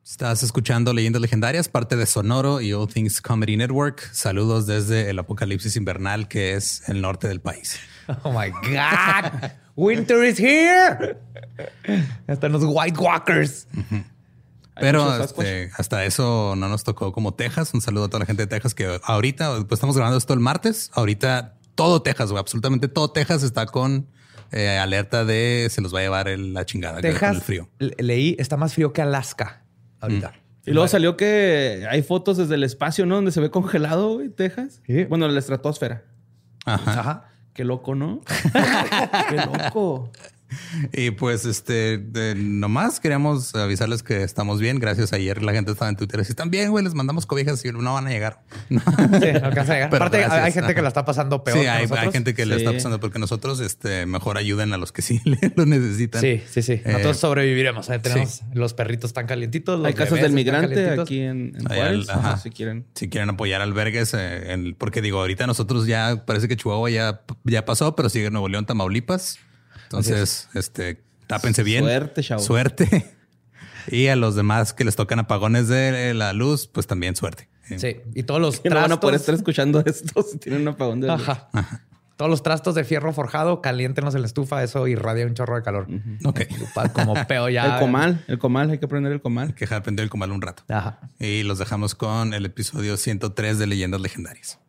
Estás escuchando Leyendas Legendarias, parte de Sonoro y All Things Comedy Network. Saludos desde el apocalipsis invernal que es el norte del país. Oh my God. Winter is here. Están los White Walkers. Pero hasta eso no nos tocó como Texas. Un saludo a toda la gente de Texas que ahorita, pues estamos grabando esto el martes. Ahorita todo Texas, güey, absolutamente todo Texas está con alerta de se los va a llevar la chingada. Texas, con el frío. Leí, está más frío que Alaska ahorita. Y luego salió que hay fotos desde el espacio, ¿no? Donde se ve congelado, güey, Texas. Sí. Bueno, la estratosfera. Ajá. Qué loco, ¿no? Qué loco. Y pues nomás queríamos avisarles que estamos bien. Gracias. Ayer la gente estaba en Twitter. Si están bien, güey, les mandamos cobijas y no van a llegar. Sí, no alcanza a llegar. Pero Aparte, gracias. hay gente que la está pasando peor. Sí, que hay nosotros. gente que le está pasando porque nosotros mejor ayuden a los que sí lo necesitan. Sí. Nosotros sobreviviremos. Tenemos los perritos tan calientitos. Hay casas del migrante aquí en Juárez. Si quieren apoyar albergues, porque digo, ahorita nosotros ya parece que Chihuahua ya pasó, pero sigue Nuevo León, Tamaulipas. Entonces, tápense bien. Suerte, chavo. Suerte. Y a los demás que les tocan apagones de la luz, pues también suerte. Sí. Y todos los trastos. No van a poder estar escuchando esto si tienen un apagón de luz. Ajá. Todos los trastos de fierro forjado, caliéntenos en la estufa. Eso irradia un chorro de calor. Ok. Como peo ya. El comal. Hay que prender el comal. Hay que dejar prender el comal un rato. Ajá. Y los dejamos con el episodio 103 de Leyendas Legendarias.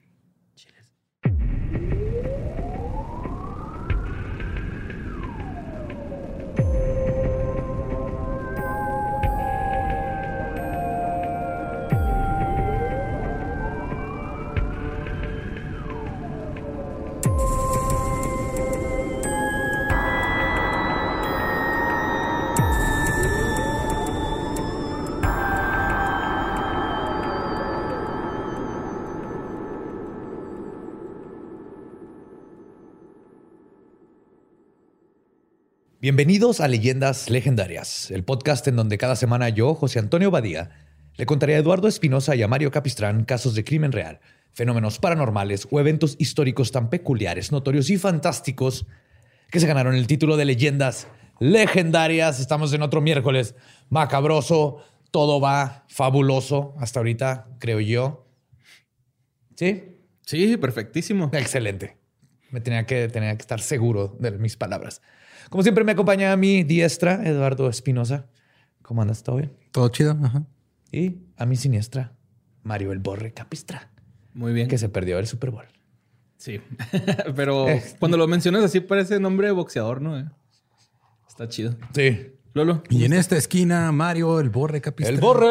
Bienvenidos a Leyendas Legendarias, el podcast en donde cada semana yo, José Antonio Badía, le contaré a Eduardo Espinosa y a Mario Capistrán casos de crimen real, fenómenos paranormales o eventos históricos tan peculiares, notorios y fantásticos que se ganaron el título de Leyendas Legendarias. Estamos en otro miércoles macabroso, todo va fabuloso hasta ahorita, creo yo. ¿Sí? Sí, perfectísimo. Excelente. Tenía que estar seguro de mis palabras. Como siempre me acompaña a mi diestra, Eduardo Espinosa. ¿Cómo andas? ¿Todo bien? Todo chido. Ajá. Y a mi siniestra, Mario el Borre Capistrán. Muy bien. Que se perdió el Super Bowl. Sí. Pero cuando lo mencionas así parece nombre de boxeador, ¿no? Está chido. Sí. Lolo. Y en esta esquina, Mario el Borre Capistrán. ¡El Borre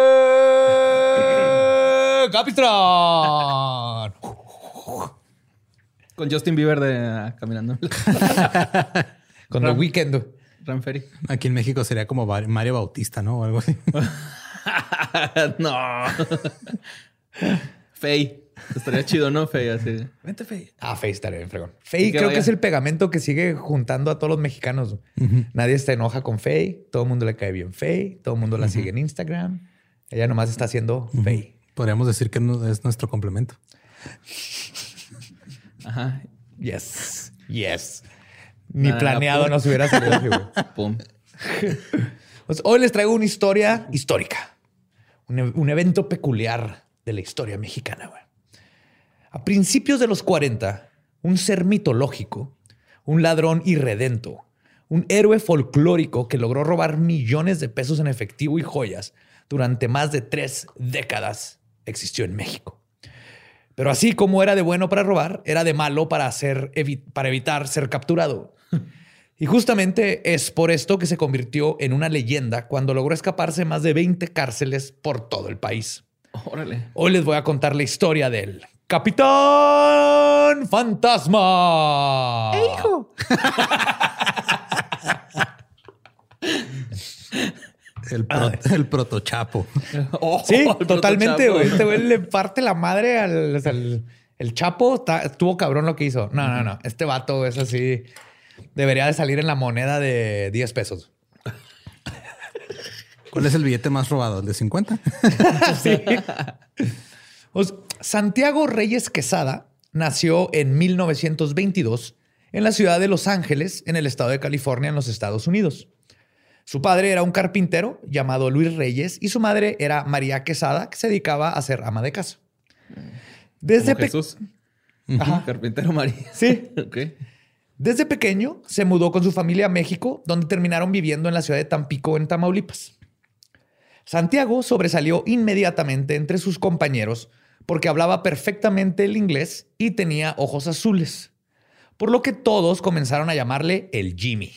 Capistrán! Con Justin Bieber caminando. Con The Weeknd. Ranferi. Aquí en México sería como Mario Bautista, ¿no? O algo así. No. Fey. Estaría chido, ¿no? Fey, así. Vente, Fey. Fey estaría bien fregón. Fey creo que es el pegamento que sigue juntando a todos los mexicanos. Nadie se enoja con Fey. Todo el mundo le cae bien Fey. Todo el mundo la sigue en Instagram. Ella nomás está haciendo Fey. Podríamos decir que es nuestro complemento. Ajá. Yes. Ni planeado nos hubiera salido así, güey. Pum. Pues hoy les traigo una historia histórica. Un evento peculiar de la historia mexicana, güey. A principios de los 40, un ser mitológico, un ladrón irredento, un héroe folclórico que logró robar millones de pesos en efectivo y joyas durante más de 3 décadas existió en México. Pero así como era de bueno para robar, era de malo para evitar ser capturado. Y justamente es por esto que se convirtió en una leyenda cuando logró escaparse más de 20 cárceles por todo el país. Órale. Hoy les voy a contar la historia del Capitán Fantasma. ¡Hijo! El protochapo. Sí, el totalmente, protochapo. güey. Este güey le parte la madre el Chapo. Estuvo cabrón lo que hizo. No. Este vato es así. Debería de salir en la moneda de 10 pesos. ¿Cuál es el billete más robado? ¿El de 50? Sí. Pues, Santiago Reyes Quesada nació en 1922 en la ciudad de Los Ángeles, en el estado de California, en los Estados Unidos. Su padre era un carpintero llamado Luis Reyes y su madre era María Quesada, que se dedicaba a ser ama de casa. Desde Jesús. Ajá. Carpintero María. Sí. Ok. Desde pequeño se mudó con su familia a México, donde terminaron viviendo en la ciudad de Tampico, en Tamaulipas. Santiago sobresalió inmediatamente entre sus compañeros porque hablaba perfectamente el inglés y tenía ojos azules, por lo que todos comenzaron a llamarle el Jimmy.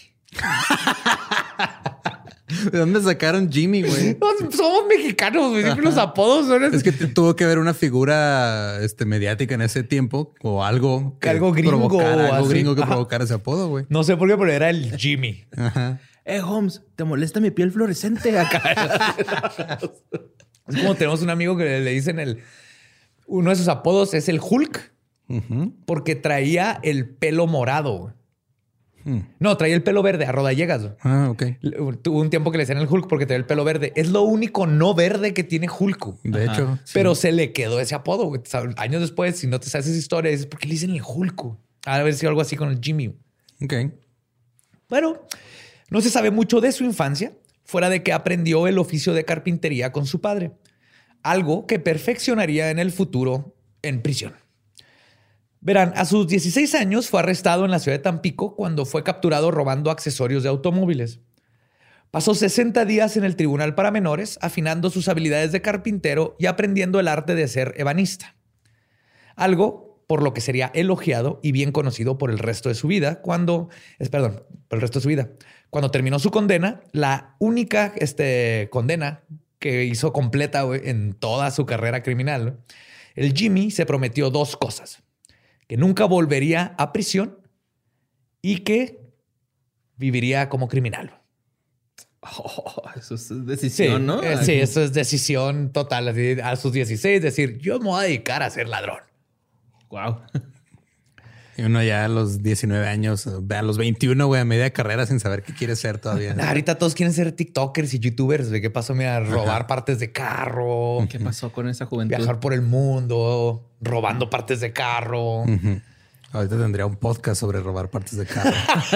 ¿De dónde sacaron Jimmy, güey? Somos mexicanos, güey. Siempre los apodos son... Es que tuvo que haber una figura mediática en ese tiempo o algo que algo gringo que provocara ese apodo, güey. No sé por qué, pero era el Jimmy. Ajá. Holmes, ¿te molesta mi piel fluorescente acá? Es como tenemos un amigo que le dicen uno de sus apodos es el Hulk, porque traía el pelo morado. No, traía el pelo verde a rodallegas. Ah, ok. Tuvo un tiempo que le decían el Hulk porque traía el pelo verde. Es lo único no verde que tiene Hulk. De hecho. Pero se le quedó ese apodo. Güey. Años después, si no te sabes esa historia, dices, ¿por qué le dicen el Hulk? Ha de haber sido algo así con el Jimmy. Ok. Bueno, no se sabe mucho de su infancia, fuera de que aprendió el oficio de carpintería con su padre. Algo que perfeccionaría en el futuro en prisión. Verán, a sus 16 años fue arrestado en la ciudad de Tampico cuando fue capturado robando accesorios de automóviles. Pasó 60 días en el tribunal para menores, afinando sus habilidades de carpintero y aprendiendo el arte de ser ebanista. Algo por lo que sería elogiado y bien conocido por el resto de su vida por el resto de su vida. Cuando terminó su condena, la única condena que hizo completa en toda su carrera criminal, el Jimmy se prometió dos cosas: que nunca volvería a prisión y que viviría como criminal. Oh, eso es decisión, sí, ¿no? Sí, eso es decisión total. Así, a sus 16, decir, yo me voy a dedicar a ser ladrón. Wow. Y uno ya a los 19 años, a los 21, güey, a media carrera sin saber qué quiere ser todavía. Ahorita todos quieren ser TikTokers y YouTubers. ¿De qué pasó? Mira, robar partes de carro. ¿Qué pasó con esa juventud? Viajar por el mundo, robando partes de carro. Ahorita tendría un podcast sobre robar partes de carro.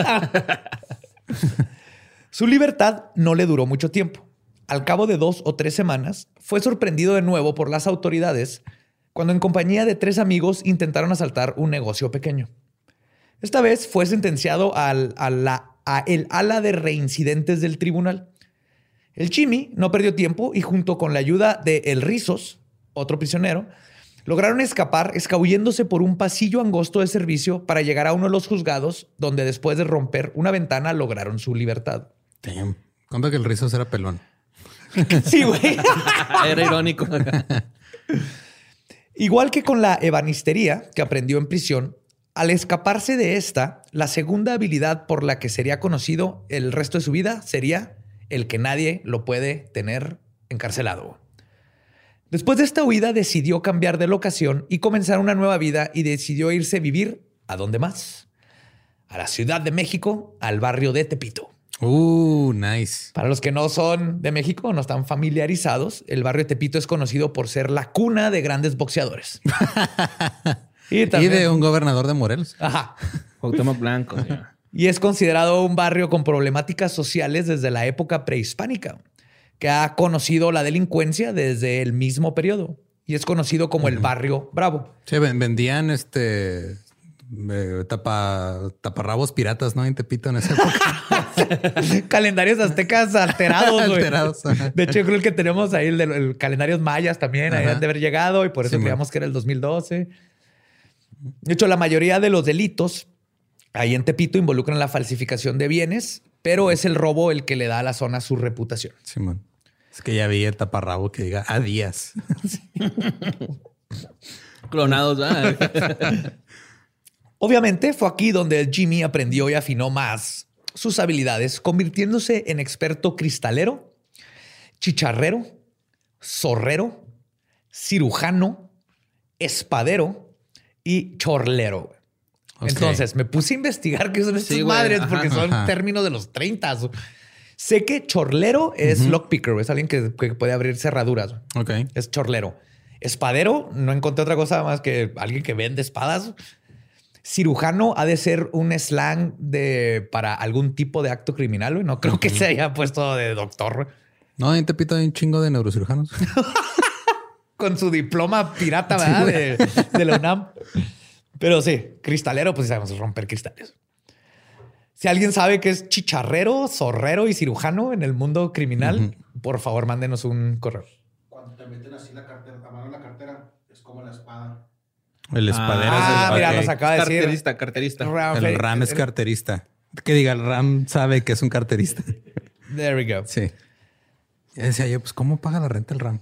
Su libertad no le duró mucho tiempo. Al cabo de 2 o 3 semanas, fue sorprendido de nuevo por las autoridades cuando en compañía de 3 amigos intentaron asaltar un negocio pequeño. Esta vez fue sentenciado a el ala de reincidentes del tribunal. El Jimmy no perdió tiempo y junto con la ayuda de El Rizos, otro prisionero, lograron escapar escabulléndose por un pasillo angosto de servicio para llegar a uno de los juzgados, donde después de romper una ventana lograron su libertad. Damn. Cuenta que El Rizos era pelón. Sí, güey. Era irónico. Igual que con la ebanistería que aprendió en prisión, al escaparse de esta, la segunda habilidad por la que sería conocido el resto de su vida sería el que nadie lo puede tener encarcelado. Después de esta huida, decidió cambiar de locación y comenzar una nueva vida y decidió irse a vivir ¿a dónde más? A la Ciudad de México, al barrio de Tepito. Nice. Para los que no son de México, no están familiarizados, el barrio de Tepito es conocido por ser la cuna de grandes boxeadores. Y de un gobernador de Morelos. Ajá. Cuauhtémoc Blanco. Y es considerado un barrio con problemáticas sociales desde la época prehispánica, que ha conocido la delincuencia desde el mismo periodo y es conocido como el Barrio Bravo. Sí, vendían taparrabos piratas, ¿no? En Tepito en esa época. Calendarios aztecas alterados. Alterados. De hecho, yo creo que tenemos ahí el calendarios mayas también. Ahí han de haber llegado y por eso creíamos que era el 2012. De hecho, la mayoría de los delitos ahí en Tepito involucran la falsificación de bienes, pero es el robo el que le da a la zona su reputación. Simón. Es que ya vi el taparrabo que diga a días. Clonados, ¿verdad? Obviamente fue aquí donde el Jimmy aprendió y afinó más sus habilidades, convirtiéndose en experto cristalero, chicharrero, zorrero, cirujano, espadero y chorlero. Okay. Entonces me puse a investigar qué son estas madres porque son términos de los 30. Sé que chorlero es lockpicker, es alguien que puede abrir cerraduras. Ok. Es chorlero. Espadero, no encontré otra cosa más que alguien que vende espadas. Cirujano ha de ser un slang para algún tipo de acto criminal, güey. No creo que se haya puesto de doctor, güey. No, en Tepito hay un chingo de neurocirujanos. Con su diploma pirata, ¿verdad? Sí, de la UNAM. Pero sí, cristalero, pues sabemos romper cristales. Si alguien sabe que es chicharrero, zorrero y cirujano en el mundo criminal, por favor, mándenos un correo. Cuando te meten así la cartera, a mano la cartera, es como la espada. El espadero mira, nos acaba de decir. Carterista. El Ram es carterista. Que diga, el Ram sabe que es un carterista. There we go. Sí. Ya decía yo, pues, ¿cómo paga la renta el Ram?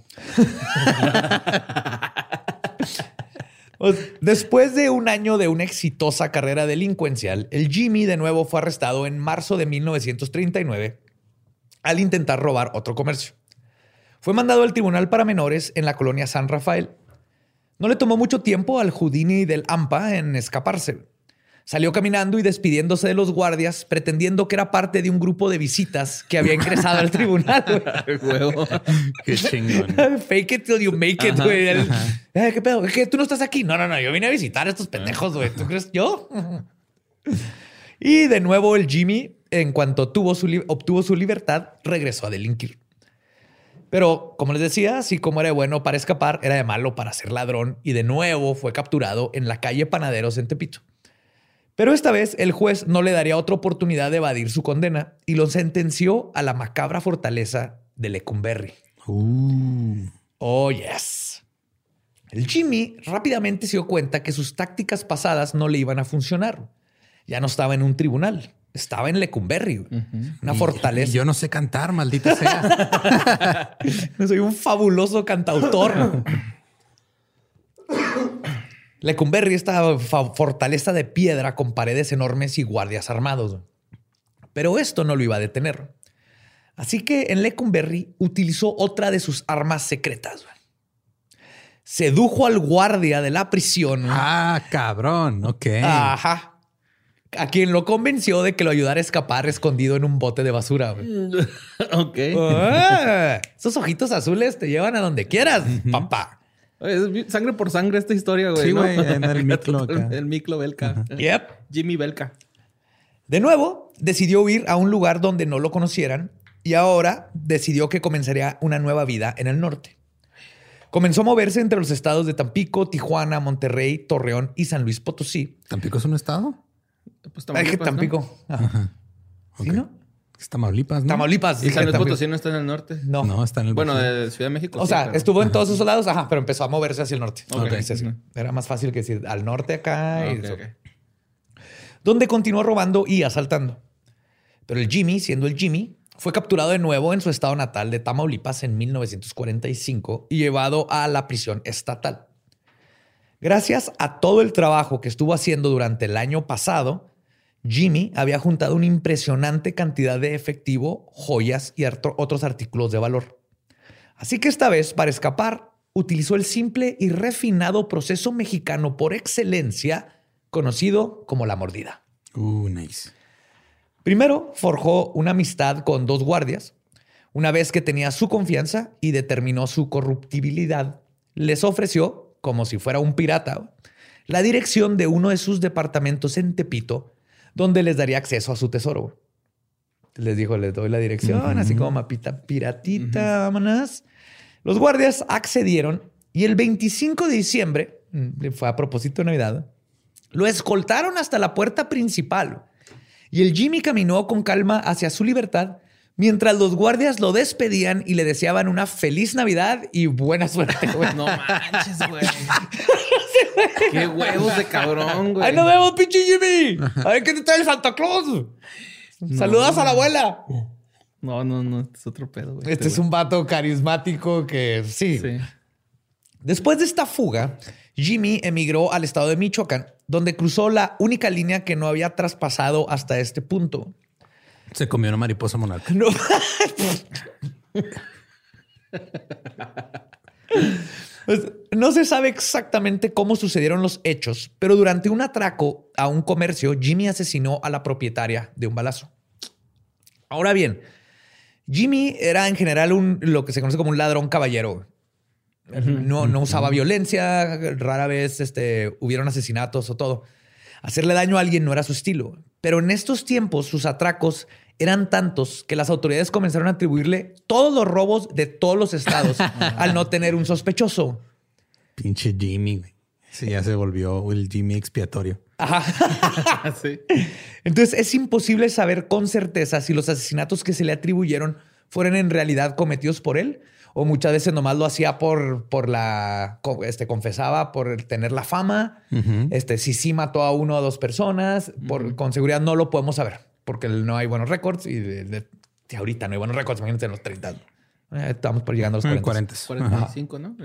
Después de un año de una exitosa carrera delincuencial, el Jimmy de nuevo fue arrestado en marzo de 1939 al intentar robar otro comercio. Fue mandado al tribunal para menores en la colonia San Rafael. No le tomó mucho tiempo al Houdini del AMPA en escaparse. Salió caminando y despidiéndose de los guardias, pretendiendo que era parte de un grupo de visitas que había ingresado al tribunal. Qué chingón. Fake it till you make it, güey. ¿Qué pedo? ¿Qué? ¿Tú no estás aquí? No. Yo vine a visitar a estos pendejos, güey. ¿Tú crees yo? Y de nuevo el Jimmy, en cuanto obtuvo su libertad, regresó a delinquir. Pero, como les decía, así como era de bueno para escapar, era de malo para ser ladrón. Y de nuevo fue capturado en la calle Panaderos en Tepito. Pero esta vez el juez no le daría otra oportunidad de evadir su condena y lo sentenció a la macabra fortaleza de Lecumberri. Oh, yes. El Jimmy rápidamente se dio cuenta que sus tácticas pasadas no le iban a funcionar. Ya no estaba en un tribunal, estaba en Lecumberri, una fortaleza. Y yo no sé cantar, maldita sea. Soy un fabuloso cantautor. Lecumberri, esta fortaleza de piedra con paredes enormes y guardias armados. Pero esto no lo iba a detener. Así que en Lecumberri utilizó otra de sus armas secretas. Sedujo al guardia de la prisión. Ah, cabrón. Ok. Ajá. A quien lo convenció de que lo ayudara a escapar escondido en un bote de basura. Ok. Esos ojitos azules te llevan a donde quieras, papá. Es sangre por sangre esta historia, güey. Sí, güey, ¿no? en el Miklo. El Miklo Belka. Yep. Jimmy Belka. De nuevo, decidió huir a un lugar donde no lo conocieran y ahora decidió que comenzaría una nueva vida en el norte. Comenzó a moverse entre los estados de Tampico, Tijuana, Monterrey, Torreón y San Luis Potosí. ¿Tampico es un estado? Pues Tampico. ¿no? Ajá. Okay. ¿Sí, no? Es Tamaulipas, ¿no? Tamaulipas. ¿Y San Luis Potosí no está en el norte? No, está en el Bueno, de Ciudad de México. O sea, pero... estuvo en todos esos lados, pero empezó a moverse hacia el norte. Okay. Era más fácil que decir al norte acá. Okay. Donde continuó robando y asaltando. Pero el Jimmy, siendo el Jimmy, fue capturado de nuevo en su estado natal de Tamaulipas en 1945 y llevado a la prisión estatal. Gracias a todo el trabajo que estuvo haciendo durante el año pasado, Jimmy había juntado una impresionante cantidad de efectivo, joyas y otros artículos de valor. Así que esta vez, para escapar, utilizó el simple y refinado proceso mexicano por excelencia, conocido como la mordida. Nice. Primero, forjó una amistad con dos guardias. Una vez que tenía su confianza y determinó su corruptibilidad, les ofreció, como si fuera un pirata, la dirección de uno de sus departamentos en Tepito, donde les daría acceso a su tesoro. Les dijo, les doy la dirección, así como mapita piratita, vámonos. Los guardias accedieron y el 25 de diciembre, fue a propósito de Navidad, lo escoltaron hasta la puerta principal. Y el Jimmy caminó con calma hacia su libertad mientras los guardias lo despedían y le deseaban una feliz Navidad y buena suerte, güey. No manches, güey. Qué huevos de cabrón, güey. ¡Ahí nos vemos, pinche Jimmy! A ver qué te trae el Santa Claus. No. Saludas a la abuela. No, este es otro pedo, güey. Este es un vato carismático que sí. Después de esta fuga, Jimmy emigró al estado de Michoacán, donde cruzó la única línea que no había traspasado hasta este punto. Se comió una mariposa monarca. No. Pues, no se sabe exactamente cómo sucedieron los hechos, pero durante un atraco a un comercio, Jimmy asesinó a la propietaria de un balazo. Ahora bien, Jimmy era en general lo que se conoce como un ladrón caballero. No usaba violencia, rara vez hubieron asesinatos o todo. Hacerle daño a alguien no era su estilo. Pero en estos tiempos sus atracos eran tantos que las autoridades comenzaron a atribuirle todos los robos de todos los estados al no tener un sospechoso. Pinche Jimmy, güey. Sí, ya se volvió el Jimmy expiatorio. Ajá. Sí. Entonces es imposible saber con certeza si los asesinatos que se le atribuyeron fueron en realidad cometidos por él o muchas veces nomás lo hacía confesaba por tener la fama. Si sí mató a 1 o 2 personas, con seguridad no lo podemos saber porque no hay buenos récords y ahorita no hay buenos récords. Imagínate en los 30. Estamos por llegando a los 40. 45, ¿no?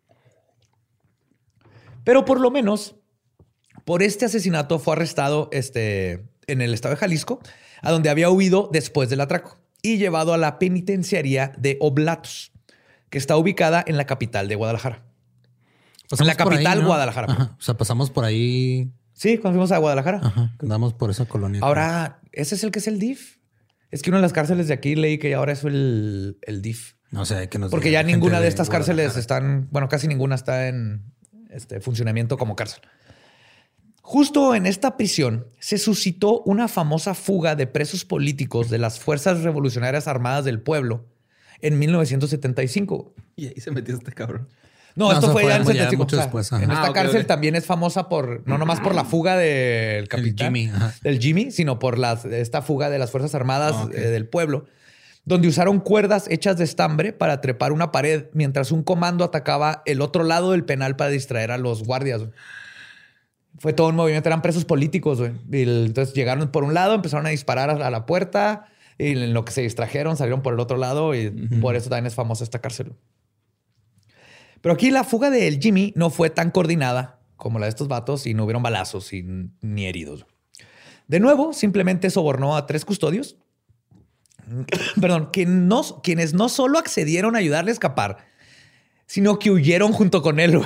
Pero por lo menos por este asesinato fue arrestado en el estado de Jalisco, a donde había huido después del atraco y llevado a la penitenciaría de Oblatos, que está ubicada en la capital de Guadalajara. Pasamos en la capital, ahí, ¿no? Guadalajara. Ajá. O sea, pasamos por ahí. Sí, cuando fuimos a Guadalajara. Ajá. Andamos por esa colonia. Ahora, ¿ese es el que es el DIF? Es que una de las cárceles de aquí leí que ahora es el DIF. No sé, que nos porque ya ninguna de estas cárceles están... Bueno, casi ninguna está en funcionamiento como cárcel. Justo en esta prisión se suscitó una famosa fuga de presos políticos de las Fuerzas Revolucionarias Armadas del Pueblo en 1975. Y ahí se metió este cabrón. No, esto fue ya en el 75. Mucho después. En esta cárcel también es famosa por, no nomás por la fuga del capitán, del Jimmy, sino por esta fuga de las Fuerzas Armadas del Pueblo, donde usaron cuerdas hechas de estambre para trepar una pared mientras un comando atacaba el otro lado del penal para distraer a los guardias. Fue todo un movimiento, eran presos políticos. Entonces llegaron por un lado, empezaron a disparar a la puerta y en lo que se distrajeron salieron por el otro lado y por eso también es famosa esta cárcel. Pero aquí la fuga del Jimmy no fue tan coordinada como la de estos vatos y no hubieron balazos ni heridos. De nuevo, simplemente sobornó a 3 custodios. Perdón, quienes no solo accedieron a ayudarle a escapar, sino que huyeron junto con él.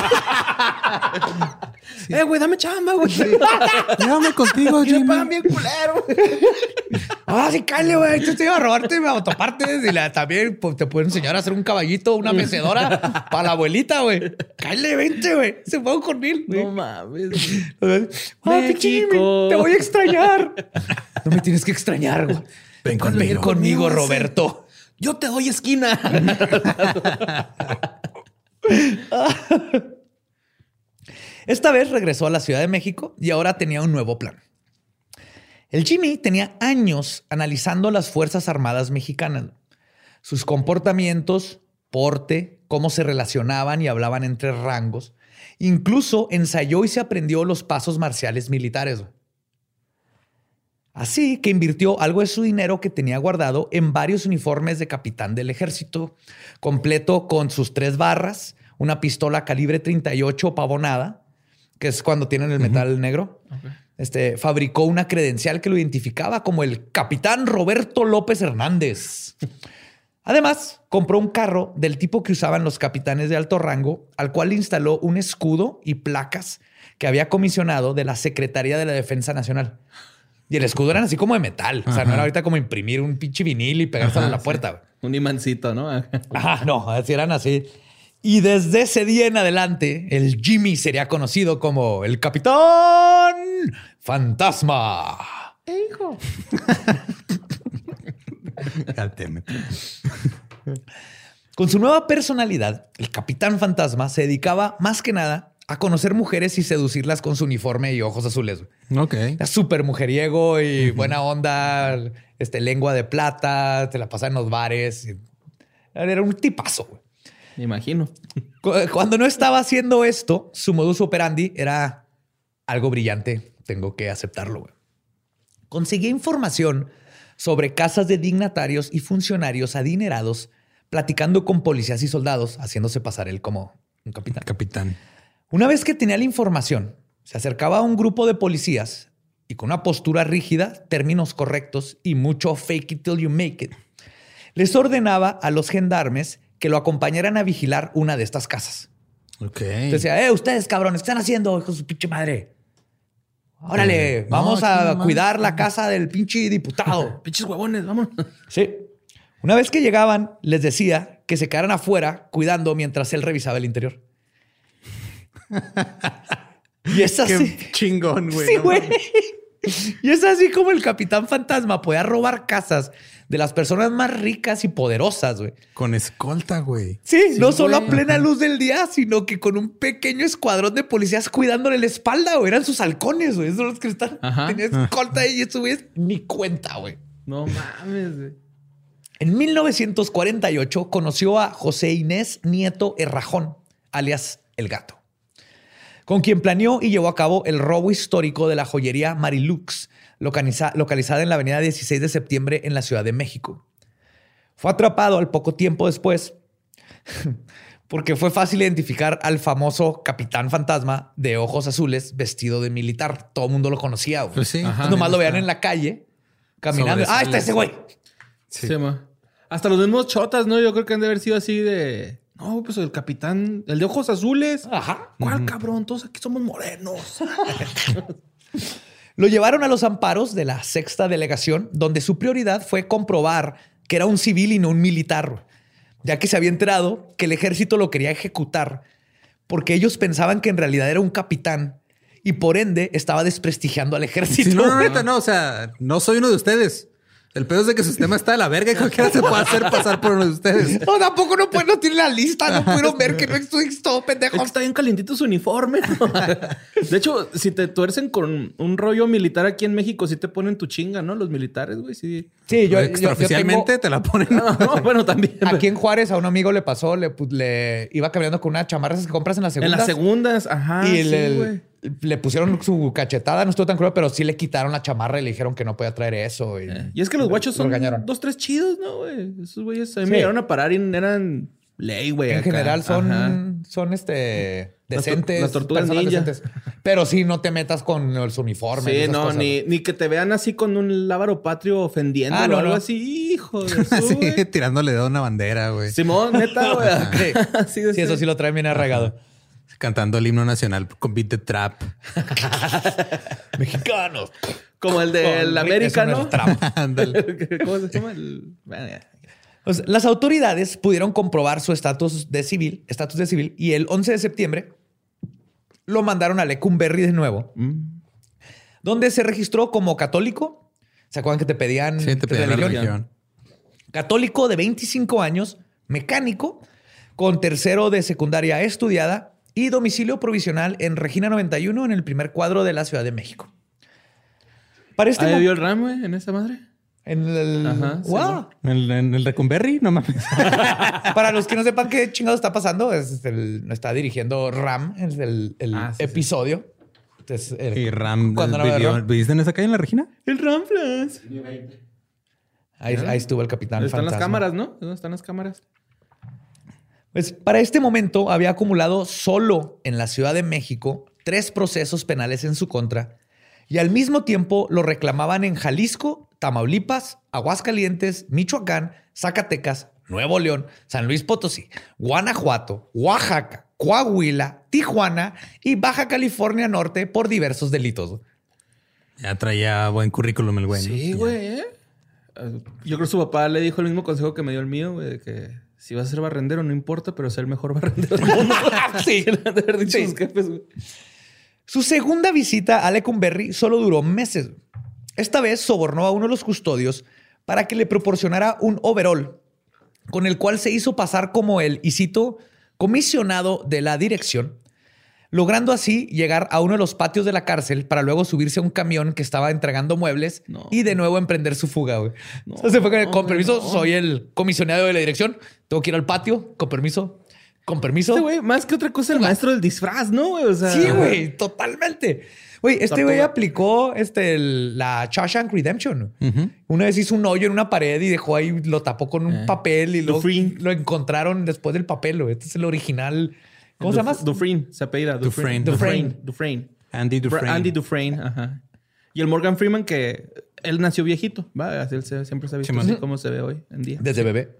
Güey, dame chamba, güey. Sí. Llévame contigo, Jimmy. Me pagan bien culero. Sí, cállate, güey. Yo te iba a robarte autopartes y también pues, te puedo enseñar a hacer un caballito, una mecedora para la abuelita, güey. Cállate, vente, güey. Se fue con él, güey. No mames. Chico, te voy a extrañar. No me tienes que extrañar, güey. Ven conmigo, Roberto. Yo te doy esquina. Esta vez regresó a la Ciudad de México y ahora tenía un nuevo plan. El Jimmy tenía años analizando las Fuerzas Armadas mexicanas, sus comportamientos, porte, cómo se relacionaban y hablaban entre rangos. Incluso ensayó y se aprendió los pasos marciales militares. Así que invirtió algo de su dinero que tenía guardado en varios uniformes de capitán del ejército, completo con sus 3 barras, una pistola calibre 38 pavonada, que es cuando tienen el metal negro. Okay. Fabricó una credencial que lo identificaba como el Capitán Roberto López Hernández. Además, compró un carro del tipo que usaban los capitanes de alto rango, al cual instaló un escudo y placas que había comisionado de la Secretaría de la Defensa Nacional. Y el escudo eran así como de metal. Ajá. O sea, no era ahorita como imprimir un pinche vinil y pegárselo a la puerta. Sí. Un imancito, ¿no? Ajá, no, así eran así. Y desde ese día en adelante, el Jimmy sería conocido como el Capitán Fantasma. Hijo. Con su nueva personalidad, el Capitán Fantasma se dedicaba más que nada a conocer mujeres y seducirlas con su uniforme y ojos azules. Ok. Era súper mujeriego y buena onda, lengua de plata, te la pasaba en los bares. Era un tipazo, güey. Me imagino. Cuando no estaba haciendo esto, su modus operandi era algo brillante. Tengo que aceptarlo, güey. Conseguía información sobre casas de dignatarios y funcionarios adinerados, platicando con policías y soldados, haciéndose pasar él como un capitán. Una vez que tenía la información, se acercaba a un grupo de policías y con una postura rígida, términos correctos y mucho fake it till you make it, les ordenaba a los gendarmes que lo acompañaran a vigilar una de estas casas. Ok. Entonces decía, ustedes cabrones, ¿qué están haciendo, hijo de su pinche madre? Órale, vamos a cuidar la casa del pinche diputado. Pinches huevones, vámonos. Sí. Una vez que llegaban, les decía que se quedaran afuera cuidando mientras él revisaba el interior. Y es así. Qué chingón, güey. Sí, no güey. mames. Y es así como el Capitán Fantasma podía robar casas de las personas más ricas y poderosas, güey. Con escolta, güey. Sí, no solo güey. a plena luz del día, sino que con un pequeño escuadrón de policías cuidándole la espalda, güey. Eran sus halcones, güey. Esos son los que están. Ajá. Tenían escolta y eso, güey, es ni cuenta, güey. No mames, güey. En 1948 conoció a José Inés Nieto Errajón, alias El Gato, con quien planeó y llevó a cabo el robo histórico de la joyería Marilux, localizada en la avenida 16 de septiembre en la Ciudad de México. Fue atrapado al poco tiempo después porque fue fácil identificar al famoso Capitán Fantasma de ojos azules vestido de militar. Todo el mundo lo conocía, güey. Pues sí. Entonces, nomás lo veían en la calle caminando. ¡Ah, está ese güey! Sí. Sí, ma. Hasta los mismos chotas, ¿no? Yo creo que han de haber sido así de... No, pues el capitán, el de ojos azules. Ajá. ¿Cuál cabrón? Todos aquí somos morenos. Lo llevaron a los amparos de la sexta delegación, donde su prioridad fue comprobar que era un civil y no un militar, ya que se había enterado que el ejército lo quería ejecutar porque ellos pensaban que en realidad era un capitán y por ende estaba desprestigiando al ejército. Sí, no, neta, no. O sea, no soy uno de ustedes. El pedo es de que su sistema está de la verga y cualquiera se puede hacer pasar por uno de ustedes. No, tampoco no tiene la lista, no pudieron ver que no estoy todo pendejo. Es que está bien calientito su uniforme, ¿no? De hecho, si te tuercen con un rollo militar aquí en México, sí te ponen tu chinga, ¿no? Los militares, güey, sí. Sí, yo Extraoficialmente te la ponen. No, bueno, también. Aquí en Juárez a un amigo le pasó, le iba caminando con unas chamarras que compras en las En segundas. las segundas, ajá. Y sí, güey. le pusieron su cachetada, no estuvo tan cruel, pero sí le quitaron la chamarra y le dijeron que no podía traer eso. Y es que los guachos lo son regañaron. 2, 3 chidos, ¿no, güey? Esos güeyes a mí Sí. me llegaron a parar y eran ley, güey. En acá. general son Ajá. decentes. las tortugas personas ninja. decentes. Pero sí, no te metas con los uniformes. y Sí, esas no, cosas. ni que te vean así con un lábaro patrio ofendiendo Ah, no, o algo no. así, hijo de su, Sí, güey. tirándole de una bandera, güey. Simón, neta, güey. Sí. Así de Sí, eso sí lo traen bien arraigado. Cantando el himno nacional con beat de trap. Mexicanos. Como el del América, Eso no ¿no? es trap. Ándale. ¿Cómo se llama? Bueno, ya. Pues, las autoridades pudieron comprobar su estatus de civil y el 11 de septiembre lo mandaron a Lecumberri de nuevo, donde se registró como católico. ¿Se acuerdan que te pedían, Sí, te pedían la religión. Católico de 25 años, mecánico, con tercero de secundaria estudiada y domicilio provisional en Regina 91 en el primer cuadro de la Ciudad de México. Para este ¿Ahí vio el RAM, güey, en esa madre? en el Ajá, sí, ¡Wow! En el Recumberry, no mames. Para los que no sepan qué chingado está pasando, está dirigiendo Ram, es el Sí, episodio. Entonces, Y Ram, cuando no veo Ram, ¿viviste en esa calle en la Regina? El RAM Flash. ahí estuvo el Capitán Están las Fantasma. cámaras, ¿no? ¿Dónde están las cámaras? Pues para este momento había acumulado solo en la Ciudad de México 3 procesos penales en su contra y al mismo tiempo lo reclamaban en Jalisco, Tamaulipas, Aguascalientes, Michoacán, Zacatecas, Nuevo León, San Luis Potosí, Guanajuato, Oaxaca, Coahuila, Tijuana y Baja California Norte por diversos delitos. Ya traía buen currículum el güey. ¿no? Sí, güey, ¿eh? Yo creo que su papá le dijo el mismo consejo que me dio el mío, güey, de que si vas a ser barrendero no importa, pero ser el mejor barrendero del mundo. Sí. Le han de haber dicho Sí. sus jefes, güey. Su segunda visita a Lecumberri solo duró meses. Esta vez sobornó a uno de los custodios para que le proporcionara un overol, con el cual se hizo pasar como el, y cito, comisionado de la dirección, logrando así llegar a uno de los patios de la cárcel para luego subirse a un camión que estaba entregando muebles y de nuevo emprender su fuga, güey. No, Entonces fue con permiso, no. soy el comisionado de la dirección, tengo que ir al patio, con permiso. Con permiso. Este güey, más que otra cosa, el maestro del disfraz, ¿no, güey? O sea, Sí, güey, totalmente. Güey, este güey Tortuga. aplicó la Shawshank Redemption. Una vez hizo un hoyo en una pared y dejó ahí, lo tapó con un papel y luego Dufresne. lo encontraron después del papel. Güey. Este es el original. ¿Cómo se llama? Dufresne, se apellida. Dufresne. Andy Dufresne, ajá. Y el Morgan Freeman, que él nació viejito, ¿va? Él siempre se ha visto Sí, así man. como se ve hoy en día. Desde bebé.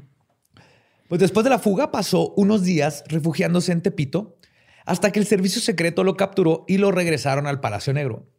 Pues después de la fuga pasó unos días refugiándose en Tepito hasta que el servicio secreto lo capturó y lo regresaron al Palacio Negro.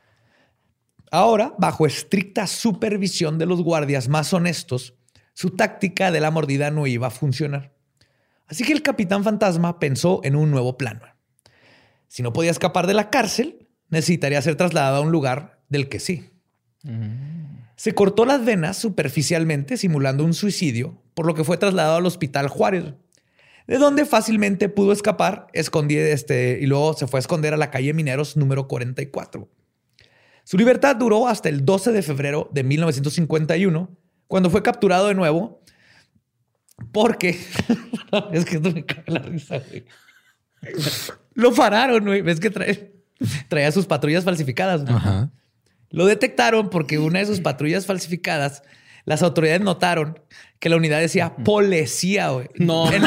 Ahora, bajo estricta supervisión de los guardias más honestos, su táctica de la mordida no iba a funcionar. Así que el Capitán Fantasma pensó en un nuevo plan. Si no podía escapar de la cárcel, necesitaría ser trasladado a un lugar del que sí. Se cortó las venas superficialmente, simulando un suicidio, por lo que fue trasladado al Hospital Juárez, de donde fácilmente pudo escapar, y luego se fue a esconder a la calle Mineros número 44. Su libertad duró hasta el 12 de febrero de 1951, cuando fue capturado de nuevo, porque... es que esto me cae la risa, güey. Lo pararon, güey. Ves que traía sus patrullas falsificadas, ¿no? Ajá. Lo detectaron porque una de sus patrullas falsificadas, las autoridades notaron que la unidad decía policía, güey. No. En- No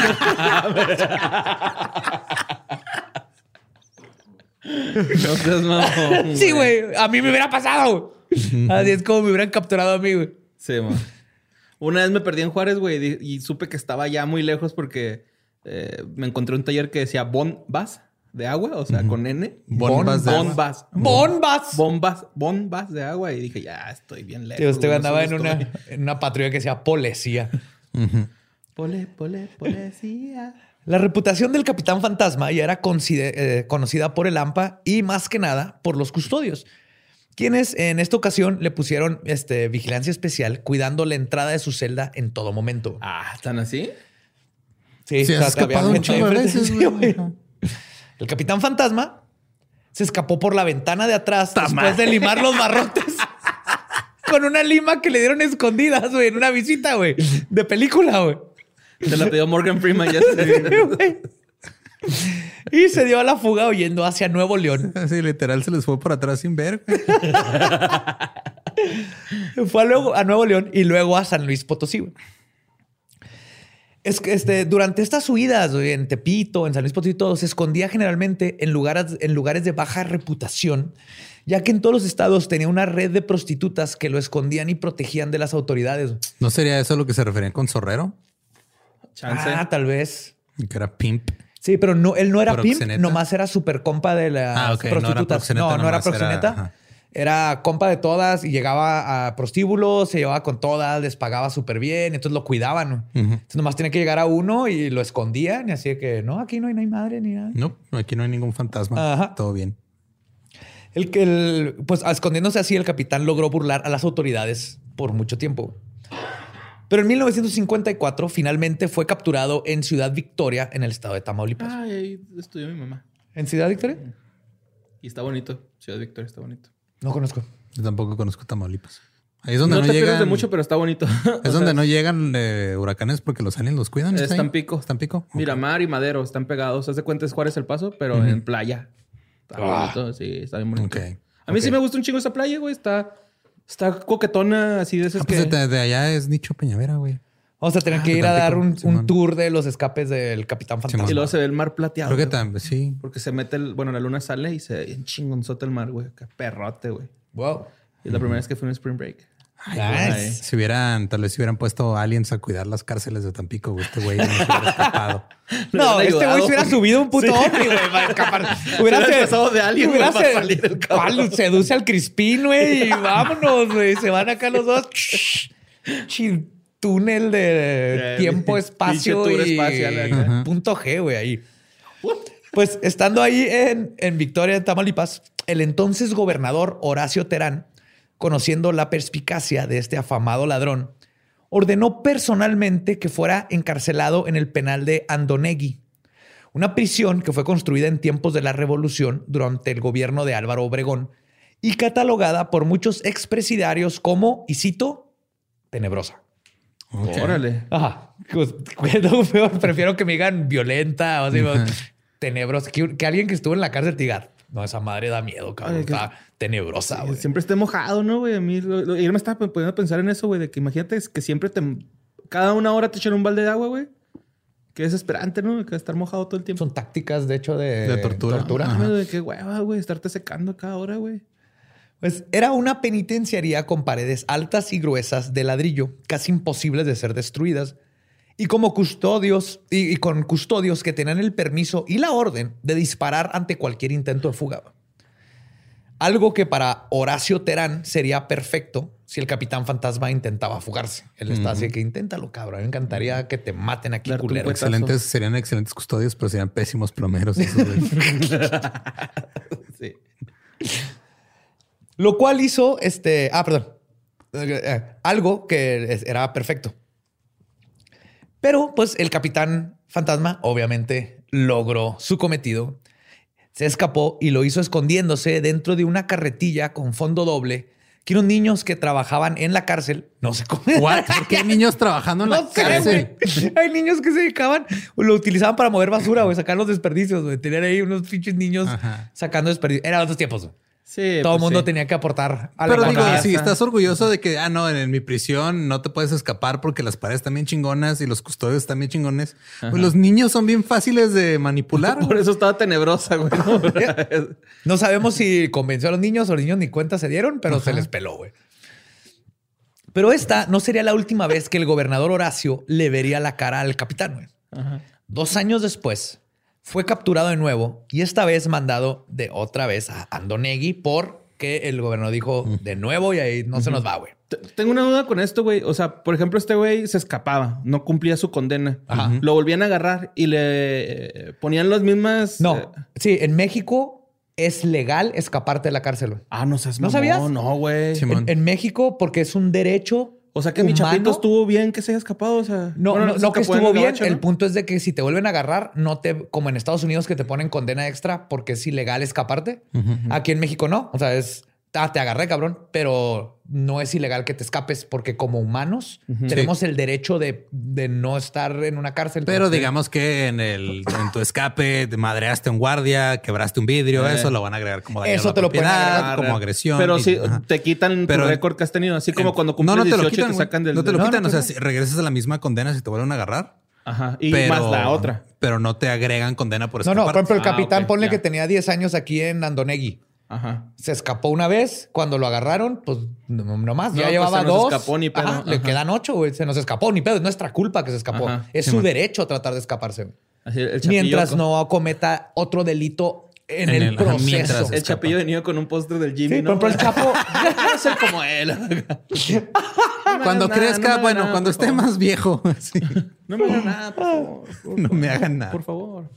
seas mamón, Sí, güey. A mí me hubiera pasado. Así es como me hubieran capturado a mí, güey. Sí, man. Una vez me perdí en Juárez, güey, y supe que estaba ya muy lejos porque me encontré un taller que decía bombas de agua, o sea, con N. Bombas de agua. Bombas de agua. Y dije, ya estoy bien lejos. Tío, usted güey, andaba no sé dónde estoy. en una patrulla que decía policía. Policía. La reputación del Capitán Fantasma ya era conocida por el AMPA y más que nada por los custodios, quienes en esta ocasión le pusieron vigilancia especial cuidando la entrada de su celda en todo momento. Ah, ¿están así? Sí, Sí, has había escapado un gente chingo de enfrente. veces, Sí, güey. güey. El Capitán Fantasma se escapó por la ventana de atrás después de limar los barrotes con una lima que le dieron escondidas, güey, en una visita, güey, de película, güey. Te la pidió Morgan Freeman. Ya sé. Y se dio a la fuga huyendo hacia Nuevo León. Así literal se les fue por atrás sin ver. Güey. Fue luego a Nuevo León y luego a San Luis Potosí, güey. Es que durante estas huidas, güey, en Tepito, en San Luis Potosí, todo se escondía generalmente en lugares de baja reputación, ya que en todos los estados tenía una red de prostitutas que lo escondían y protegían de las autoridades. ¿No sería eso a lo que se referían con zorrero? Chance. Ah, tal vez. Que era pimp. Sí, pero no, él no era pimp, Proxeneta. nomás era súper compa de las Ok, no era prostitutas. proxeneta, No, no era nomás era- proxeneta. ajá. Era compa de todas y llegaba a prostíbulos, se llevaba con todas, les pagaba súper bien, entonces lo cuidaban. ¿No? Entonces nomás tenía que llegar a uno y lo escondían y así de que no, aquí no hay madre ni nada. No, aquí no hay ningún fantasma. Ajá. Todo bien. Pues escondiéndose así, el capitán logró burlar a las autoridades por mucho tiempo. Pero en 1954 finalmente fue capturado en Ciudad Victoria, en el estado de Tamaulipas. Ay, ahí estudió mi mamá. ¿En Ciudad Victoria? Y está bonito. Ciudad Victoria está bonito. No conozco. Yo tampoco conozco Tamaulipas. Ahí es donde No no, te pierdes llegan. de mucho, pero está bonito. Es donde no llegan huracanes porque los aliens los cuidan. Es ¿Está ahí? Tampico. Tampico. Ok. Miramar y Madero están pegados. Haz de cuenta es Juárez El Paso, pero en playa. Está bonito. Sí, está bien bonito. Ok. A mí sí Ok. me gusta un chingo esa playa, güey. Está coquetona, así de esas Pues que... de allá es Nicho Peñavera, güey. Vamos a tener que de ir a dar Tampico, un Simón. tour de los escapes del Capitán Fantasma. Y luego se ve el mar plateado. Creo que güey. también, sí. Porque se mete bueno, la luna sale y se ve bien chingonzote el mar, güey. Qué perrote, güey. Wow. Y es la primera vez que fui en Spring Break. Nice. Tal vez si hubieran puesto aliens a cuidar las cárceles de Tampico, güey. Este güey no se hubiera escapado. No, hubieran este güey ayudado. se hubiera subido un puto ovni, güey, para escapar. Hubiera hubieran pasado de alguien, hubiera güey, para salir el cabrón. ¿Cuál? Seduce al Crispín, güey, y vámonos, güey. Se van acá los dos. Túnel de tiempo, espacio pinche tour y espacial acá. punto G, güey, ahí. Pues estando ahí en Victoria, en Tamaulipas, el entonces gobernador Horacio Terán, conociendo la perspicacia de este afamado ladrón, ordenó personalmente que fuera encarcelado en el penal de Andonegui, una prisión que fue construida en tiempos de la Revolución durante el gobierno de Álvaro Obregón y catalogada por muchos expresidiarios como, y cito, tenebrosa. Órale. Ajá. Pues, prefiero que me digan violenta o así, tenebrosa. Que alguien que estuvo en la cárcel te diga, no, esa madre da miedo, cabrón. Ay, que- Está tenebrosa, güey. Siempre esté mojado, ¿no, güey? A mí, yo me estaba poniendo a pensar en eso, güey, de que imagínate que siempre cada una hora te echan un balde de agua, güey. Qué desesperante, ¿no? Que estar mojado todo el tiempo. Son tácticas, de hecho, De tortura. Ajá. Mames, güey, qué hueva, güey, estarte secando cada hora, güey. Pues era una penitenciaría con paredes altas y gruesas de ladrillo, casi imposibles de ser destruidas, y como custodios y con custodios que tenían el permiso y la orden de disparar ante cualquier intento de fuga. Algo que para Horacio Terán sería perfecto, si el capitán fantasma intentaba fugarse. Él está así que inténtalo, cabrón. Me encantaría que te maten aquí, Darte un culero. puetazo. Serían excelentes custodios, pero serían pésimos plomeros. Esos güeyes. Sí. Lo cual hizo algo que era perfecto. Pero pues el capitán fantasma obviamente logró su cometido. Se escapó y lo hizo escondiéndose dentro de una carretilla con fondo doble que unos niños que trabajaban en la cárcel no se comen. ¿Por qué hay niños trabajando en la No sé, cárcel? güey. Hay niños que se dedicaban, lo utilizaban para mover basura, güey, sacar los desperdicios, güey. Tenían ahí unos pinches niños sacando desperdicios. Eran otros tiempos, güey. Sí, Todo el pues mundo sí. tenía que aportar a la Pero digo, economía. si estás orgulloso de que, no, en mi prisión no te puedes escapar porque las paredes están bien chingonas y los custodios están bien chingones, pues los niños son bien fáciles de manipular. Por eso estaba tenebrosa, güey. No sabemos si convenció a los niños o los niños ni cuenta se dieron, pero se les peló, güey. Pero esta no sería la última vez que el gobernador Horacio le vería la cara al capitán, güey. 2 años después, fue capturado de nuevo y esta vez mandado de otra vez a Andonegui porque el gobernador dijo de nuevo y ahí no se nos va, güey. Tengo una duda con esto, güey. O sea, por ejemplo, este güey se escapaba, no cumplía su condena. Ajá. Lo volvían a agarrar y le ponían las mismas... No, sí, en México es legal escaparte de la cárcel, güey. no seas ¿No mamón. sabías? No, güey. Simón. En México, porque es un derecho. O sea, que mi humano. chapito estuvo bien que se haya escapado. O sea, No, bueno, no, se no que escapó en estuvo bien. gabacho, ¿no? El punto es de que si te vuelven a agarrar, no te, como en Estados Unidos, que te ponen condena extra porque es ilegal escaparte. Aquí en México no. O sea, te agarré, cabrón, pero no es ilegal que te escapes porque como humanos tenemos el derecho de no estar en una cárcel. Pero digamos que en tu escape te madreaste a un guardia, quebraste un vidrio, eso lo van a agregar como daño Eso a la te lo pueden propiedad, agregar. como agresión. Pero y- sí, ajá. te quitan tu récord que has tenido. Así como cuando cumples no te 18 lo quitan, te güey. sacan del... No te lo del- quitan. no, O sea, no. si regresas a la misma condena si te vuelven a agarrar. Ajá. Y pero, más la otra. Pero no te agregan condena por No, escapar. por ejemplo, el capitán, ok, ponle ya. que tenía 10 años aquí en Andonegui. Ajá. Se escapó una vez. Cuando lo agarraron, pues nomás. No, Ya pues llevaba se nos 2. escapó, ni pedo. Ajá, le Ajá. quedan 8, güey. Se nos escapó, ni pedo. Es nuestra culpa que se escapó. Ajá. Es su derecho tratar de escaparse, güey. Así, el chapillo Mientras con- no cometa otro delito en el ajá, proceso. mientras- El chapillo de niño con un póster del Jimmy, Sí, ¿no? por ejemplo, el Chapo. Quiero ser como él. Cuando No me hagas crezca, nada, bueno, por cuando esté favor. más viejo, sí. No me hagan nada, por favor. No me hagan nada. Por favor.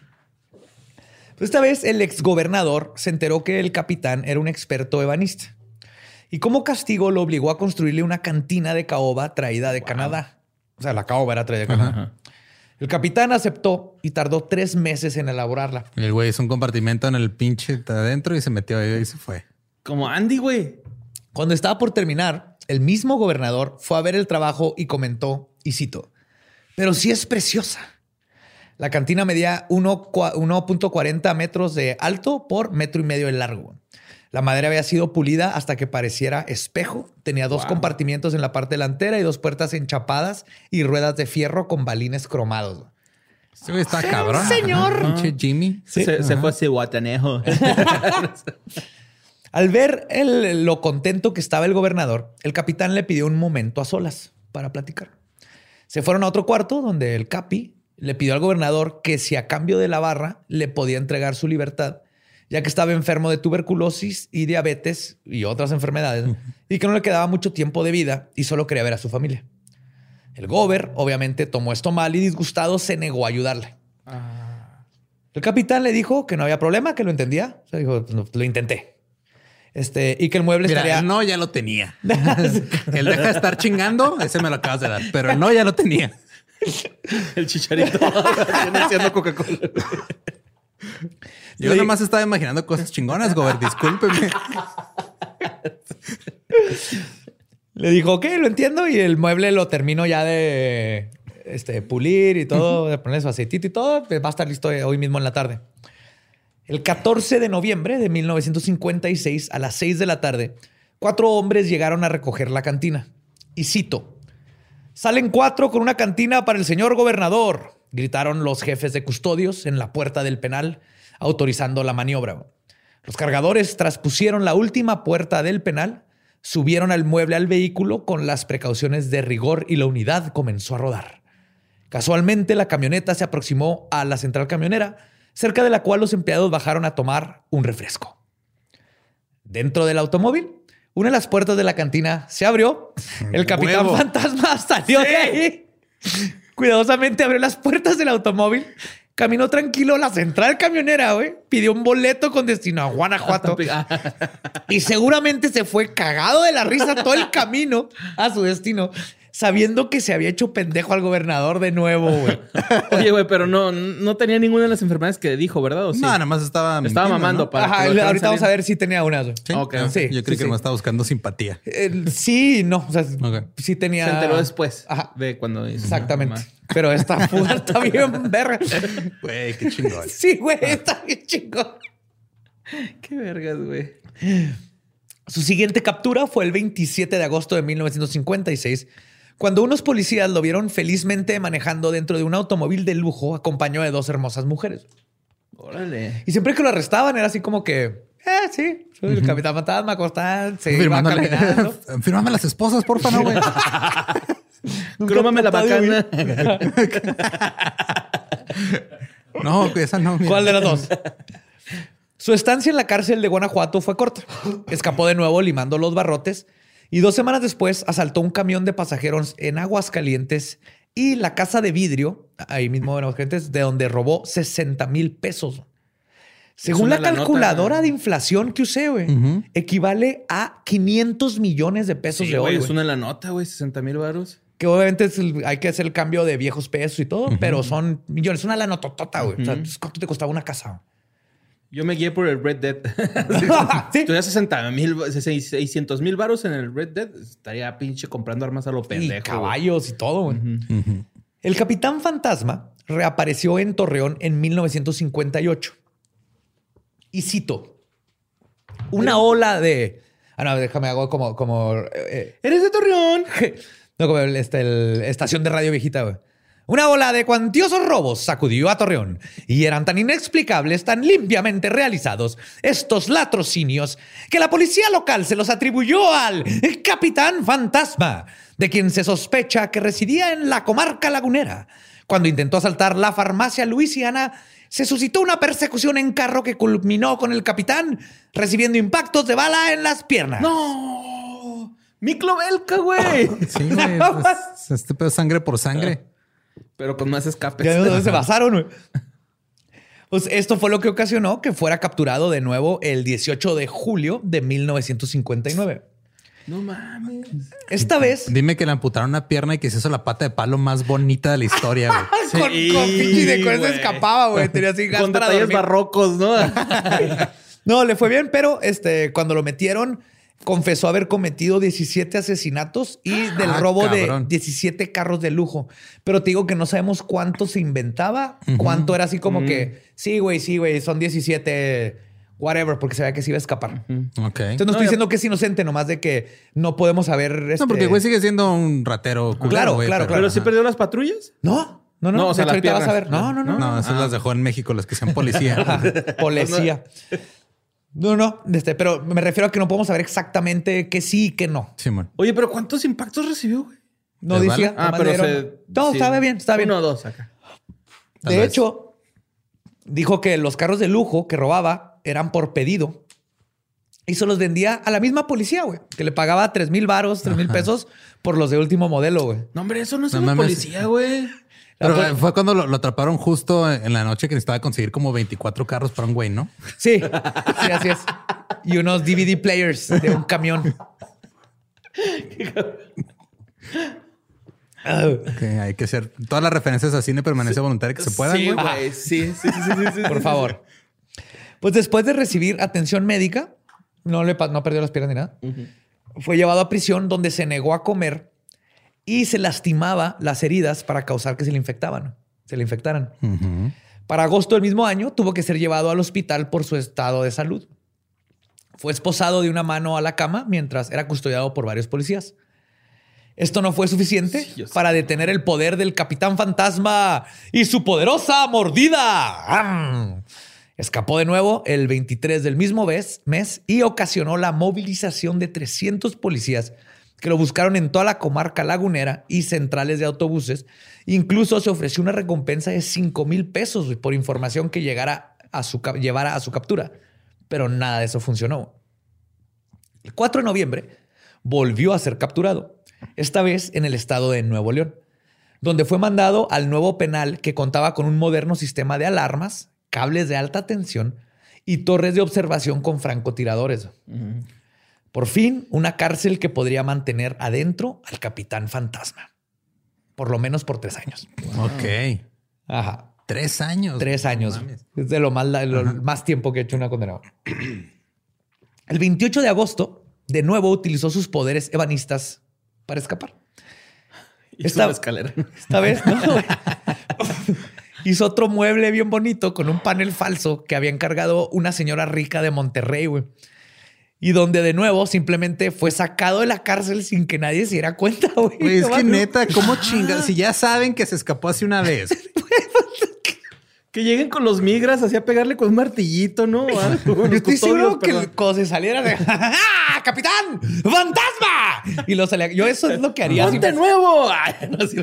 Esta vez el exgobernador se enteró que el capitán era un experto ebanista. Y como castigo lo obligó a construirle una cantina de caoba traída de Canadá. O sea, la caoba era traída de Canadá. El capitán aceptó y tardó 3 meses en elaborarla. El güey hizo un compartimento en el pinche adentro y se metió ahí y se fue. Como Andy, güey. Cuando estaba por terminar, el mismo gobernador fue a ver el trabajo y comentó, y cito, pero sí es preciosa. La cantina medía 1.40 metros de alto por 1.5 metros de largo. La madera había sido pulida hasta que pareciera espejo. Tenía 2 compartimientos en la parte delantera y 2 puertas enchapadas y ruedas de fierro con balines cromados. Ese güey está cabrón. señor. Pinche Jimmy. Se fue así guatanejo. Al ver lo contento que estaba el gobernador, el capitán le pidió un momento a solas para platicar. Se fueron a otro cuarto donde el capi le pidió al gobernador que si a cambio de la barra le podía entregar su libertad, ya que estaba enfermo de tuberculosis y diabetes y otras enfermedades, y que no le quedaba mucho tiempo de vida y solo quería ver a su familia. El gober, obviamente, tomó esto mal y disgustado se negó a ayudarle. El capitán le dijo que no había problema, que lo entendía. O sea, dijo, lo intenté. Y que el mueble Mira, estaría... el no ya lo tenía. El deja de estar chingando, ese me lo acabas de dar. Pero el no ya lo tenía. El chicharito viene haciendo Coca-Cola. Yo nomás estaba imaginando cosas chingonas, Gober. Discúlpeme. Le dijo, ok, lo entiendo. Y el mueble lo termino ya de pulir y todo, de poner su aceitito y todo. Va a estar listo hoy mismo en la tarde. El 14 de noviembre de 1956, a las 6 de la tarde, 4 hombres llegaron a recoger la cantina. Y cito, salen 4 con una cantina para el señor gobernador, gritaron los jefes de custodios en la puerta del penal, autorizando la maniobra. Los cargadores traspusieron la última puerta del penal, subieron al mueble al vehículo con las precauciones de rigor y la unidad comenzó a rodar. Casualmente, la camioneta se aproximó a la central camionera, cerca de la cual los empleados bajaron a tomar un refresco. Dentro del automóvil, Una de las puertas de la cantina se abrió. El capitán fantasma salió de ahí. Cuidadosamente abrió las puertas del automóvil. Caminó tranquilo a la central camionera, güey. Pidió un boleto con destino a Guanajuato. Y seguramente se fue cagado de la risa todo el camino a su destino, sabiendo que se había hecho pendejo al gobernador de nuevo, güey. Oye, güey, pero no tenía ninguna de las enfermedades que dijo, ¿verdad? ¿O sí? No, nada más estaba mamando, ¿no? para Ajá, ahorita vamos a ver si tenía una. Güey. Sí, Okay. sí. Yo creí que me estaba buscando simpatía. Sí, no. O sea, sí tenía... Se enteró después de cuando hizo. Exactamente. Pero esta fuga está bien verga. Güey, qué chingón. Sí, güey, está bien chingón. Qué vergas, güey. Su siguiente captura fue el 27 de agosto de 1956, cuando unos policías lo vieron felizmente manejando dentro de un automóvil de lujo acompañado de 2 hermosas mujeres. Órale. Y siempre que lo arrestaban era así como que, sí, soy el capitán fantasma, Costán, se iba caminando. Fírmame las esposas, porfa, no, güey. Crómame la bacana. No, esa no. Mira. ¿Cuál de las 2? Su estancia en la cárcel de Guanajuato fue corta. Escapó de nuevo limando los barrotes y 2 semanas después asaltó un camión de pasajeros en Aguascalientes y la casa de vidrio, ahí mismo en Aguascalientes, de donde robó 60,000 pesos. Según la calculadora de inflación que usé, güey, equivale a 500 millones de pesos de hoy. Es una la nota, güey, 60,000 varos. Que obviamente hay que hacer el cambio de viejos pesos y todo, pero son millones. Es una lana totota, güey. O sea, ¿cuánto te costaba una casa? Yo me guié por el Red Dead. ¿Sí? Tuviera 600,000 varos en el Red Dead, estaría pinche comprando armas a lo pendejo. Y caballos y todo, güey. El Capitán Fantasma reapareció en Torreón en 1958. Y cito, una ola de... no, déjame hago como ¿Eres de Torreón? No, como estación de radio viejita, güey. Una ola de cuantiosos robos sacudió a Torreón y eran tan inexplicables, tan limpiamente realizados estos latrocinios que la policía local se los atribuyó al Capitán Fantasma, de quien se sospecha que residía en la comarca lagunera. Cuando intentó asaltar la farmacia Luisiana, se suscitó una persecución en carro que culminó con el capitán recibiendo impactos de bala en las piernas. ¡No! ¡Miklo Belka, güey! Sí, güey. Este pedo sangre por sangre. Pero con más escapes. ¿De dónde se basaron, güey? Pues esto fue lo que ocasionó que fuera capturado de nuevo el 18 de julio de 1959. No mames. Esta vez... Dime que le amputaron una pierna y que se hizo la pata de palo más bonita de la historia, güey. con eso escapaba, güey. Tenía así gas con para detalles dormir. barrocos, ¿no? No, le fue bien, pero cuando lo metieron, confesó haber cometido 17 asesinatos y del robo cabrón. de 17 carros de lujo. Pero te digo que no sabemos cuánto se inventaba, cuánto era así como que, sí, güey, son 17, whatever, porque se veía que se iba a escapar. Ok. Entonces no estoy diciendo que es inocente, nomás de que no podemos saber... No, porque güey sigue siendo un ratero culero, Claro, güey, claro. ¿Pero sí perdió las patrullas? No. No, o sea, de hecho, ahorita las vas a ver. piernas. No. No, esas las dejó en México, las que sean policía. Policía. No. Pero me refiero a que no podemos saber exactamente que sí y que no. Simón. Oye, pero ¿cuántos impactos recibió, güey? No ¿Les decía. vale? nomás le dieron- No, sí. estaba bien. 1 o 2 acá. Tal De vez. hecho, dijo que los carros de lujo que robaba eran por pedido y se los vendía a la misma policía, güey, que le pagaba 3,000 varos, 3,000 pesos por los de último modelo, güey. No, hombre, eso no es No una mames. policía, güey. Pero fue cuando lo atraparon justo en la noche que necesitaba conseguir como 24 carros para un güey, ¿no? Sí, así es. Y unos DVD players de un camión. Ok, hay que hacer todas las referencias a cine permanencia voluntaria que se puedan, Sí, güey. güey. Sí. Por favor. Pues después de recibir atención médica, no perdió las piernas ni nada. Fue llevado a prisión donde se negó a comer y se lastimaba las heridas para causar que se le infectaran. Para agosto del mismo año tuvo que ser llevado al hospital por su estado de salud. Fue esposado de una mano a la cama mientras era custodiado por varios policías. Esto no fue suficiente para detener el poder del Capitán Fantasma y su poderosa mordida. Escapó de nuevo el 23 del mismo mes y ocasionó la movilización de 300 policías que lo buscaron en toda la comarca lagunera y centrales de autobuses. Incluso se ofreció una recompensa de 5,000 pesos por información que llevara a su captura. Pero nada de eso funcionó. El 4 de noviembre volvió a ser capturado, esta vez en el estado de Nuevo León, donde fue mandado al nuevo penal que contaba con un moderno sistema de alarmas, cables de alta tensión y torres de observación con francotiradores. Por fin, una cárcel que podría mantener adentro al Capitán Fantasma. Por lo menos por 3 años. Ok. Ajá. 3 años. 3 años. Es de lo más tiempo que ha hecho una condenada. El 28 de agosto, de nuevo utilizó sus poderes ebanistas para escapar. Esta escalera. Esta vez, ¿no? Hizo otro mueble bien bonito con un panel falso que había encargado una señora rica de Monterrey, güey. Y donde de nuevo simplemente fue sacado de la cárcel sin que nadie se diera cuenta, güey. Es que neta, ¿cómo chingas? Si ya saben que se escapó hace una vez. Que lleguen con los migras así a pegarle con un martillito, ¿no? Yo estoy seguro que cuando se saliera de ¡Ah, ¡Capitán! ¡Fantasma! Y lo salía. Yo eso es lo que haría. ¡Ponte nuevo! Ay, no, sí.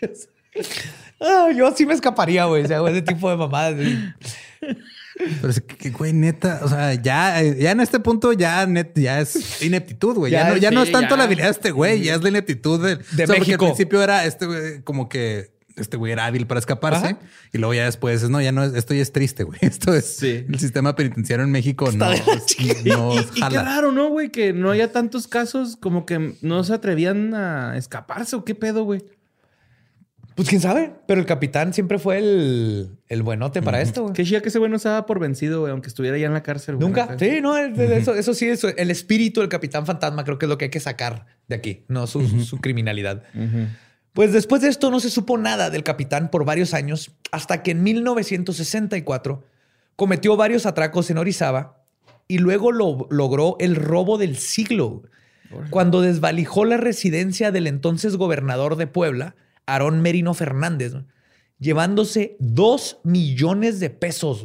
Yo sí me escaparía, güey. O sea, ese tipo de mamadas. Pero es que, güey, neta, o sea, ya en este punto ya es ineptitud, güey. Ya no es tanto la habilidad de este güey, ya es la ineptitud de México. Porque al principio era este güey, como que este güey era hábil para escaparse. Ajá. Y luego ya después, no, ya no es, esto ya es triste, güey. Esto es el sistema penitenciario en México. No y qué raro, ¿no, güey? Que no haya tantos casos como que no se atrevían a escaparse o qué pedo, güey. Pues quién sabe, pero el capitán siempre fue el buenote para esto, güey. Qué chida que ese güey no se daba por vencido, güey, aunque estuviera ya en la cárcel. Güey. Nunca. Sí, no, eso sí, el espíritu del Capitán Fantasma creo que es lo que hay que sacar de aquí, no su criminalidad. Pues después de esto no se supo nada del capitán por varios años, hasta que en 1964 cometió varios atracos en Orizaba y luego logró el robo del siglo, cuando desvalijó la residencia del entonces gobernador de Puebla, Aarón Merino Fernández, ¿no? Llevándose 2 millones de pesos.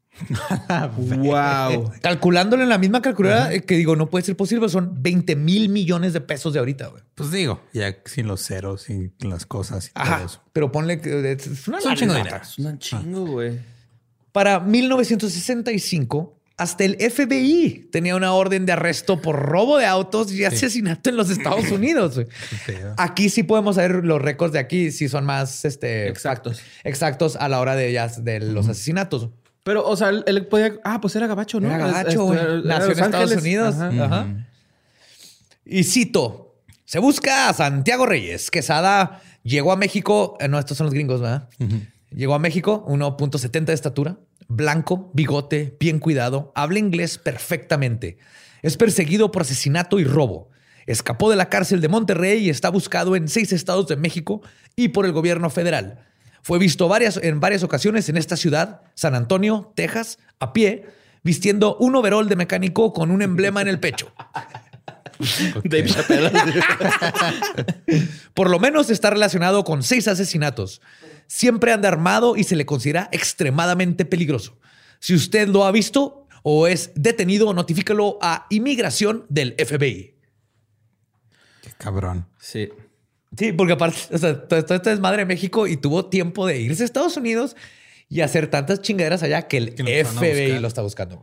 Wow. Calculándolo en la misma calculadora, que digo, no puede ser posible, son 20,000 millones de pesos de ahorita, güey. Pues digo, ya sin los ceros y las cosas y todo eso. Pero ponle que es un chingo de dinero. Es un chingo, güey. Para 1965, hasta el FBI tenía una orden de arresto por robo de autos y asesinato en los Estados Unidos. Aquí sí podemos ver los récords de aquí, sí son más exactos a la hora de los asesinatos. Pero, o sea, él podía... pues era gabacho, ¿no? Era gabacho, güey. Nació en Estados Unidos. Ajá. Y cito, se busca a Santiago Reyes. Quesada llegó a México... No, estos son los gringos, ¿verdad? Llegó a México, 1.70 de estatura, blanco, bigote, bien cuidado, habla inglés perfectamente. Es perseguido por asesinato y robo. Escapó de la cárcel de Monterrey y está buscado en 6 estados de México y por el gobierno federal. Fue visto en varias ocasiones en esta ciudad, San Antonio, Texas, a pie, vistiendo un overol de mecánico con un emblema en el pecho. Dave Chappelle. Por lo menos está relacionado con 6 asesinatos. Siempre anda armado y se le considera extremadamente peligroso. Si usted lo ha visto o es detenido, notifícalo a Inmigración del FBI. Qué cabrón. Sí. Sí, porque aparte, o sea, todo esto es madre de México y tuvo tiempo de irse a Estados Unidos y hacer tantas chingaderas allá que el FBI lo está buscando.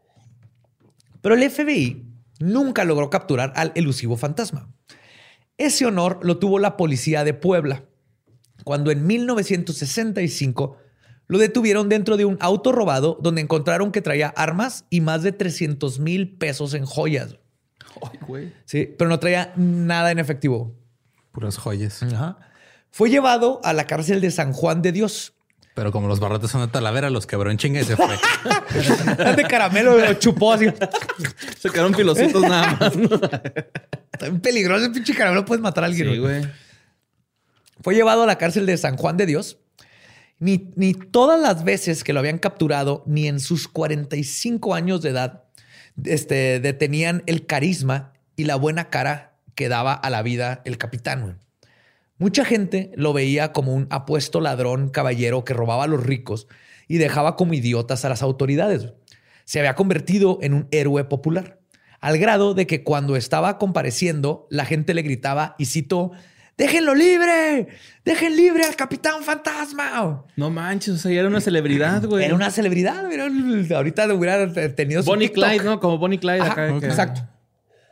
Pero el FBI nunca logró capturar al elusivo fantasma. Ese honor lo tuvo la policía de Puebla, cuando en 1965 lo detuvieron dentro de un auto robado donde encontraron que traía armas y más de 300,000 pesos en joyas. Ay, güey. Sí, pero no traía nada en efectivo. Puras joyas. Ajá. Fue llevado a la cárcel de San Juan de Dios. Pero como los barrotes son de Talavera, los quebró en chinga y se fue. De caramelo, lo chupó así. Se quedaron pilositos nada más. Está bien peligroso ese pinche caramelo. Puedes matar a alguien. Sí, güey. Fue llevado a la cárcel de San Juan de Dios. Ni todas las veces que lo habían capturado, ni en sus 45 años de edad, detenían el carisma y la buena cara que daba a la vida el capitán. Mucha gente lo veía como un apuesto ladrón caballero que robaba a los ricos y dejaba como idiotas a las autoridades. Se había convertido en un héroe popular, al grado de que cuando estaba compareciendo, la gente le gritaba, y cito, ¡déjenlo libre! ¡Dejen libre al Capitán Fantasma! No manches, o sea, ya era una celebridad, güey. Era una celebridad. Ahorita hubiera tenido su Bonnie TikTok. Clyde, ¿no? Como Bonnie Clyde. Ajá, acá. exacto.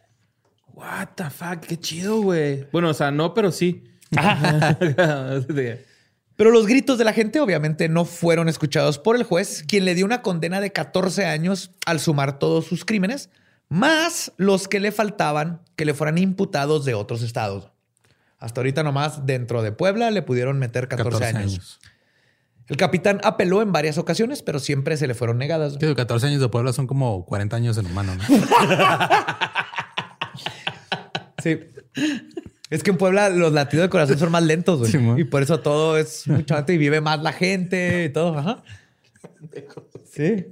What the fuck, qué chido, güey. Bueno, o sea, no, pero sí. Pero los gritos de la gente obviamente no fueron escuchados por el juez, quien le dio una condena de 14 años al sumar todos sus crímenes, más los que le faltaban que le fueran imputados de otros estados. Hasta ahorita nomás dentro de Puebla le pudieron meter 14 años. El capitán apeló en varias ocasiones, pero siempre se le fueron negadas. 14 años de Puebla son como 40 años en humano, ¿no? Sí. Es que en Puebla los latidos de corazón son más lentos, güey. Sí, y por eso todo es mucho antes y vive más la gente y todo. Ajá. Sí.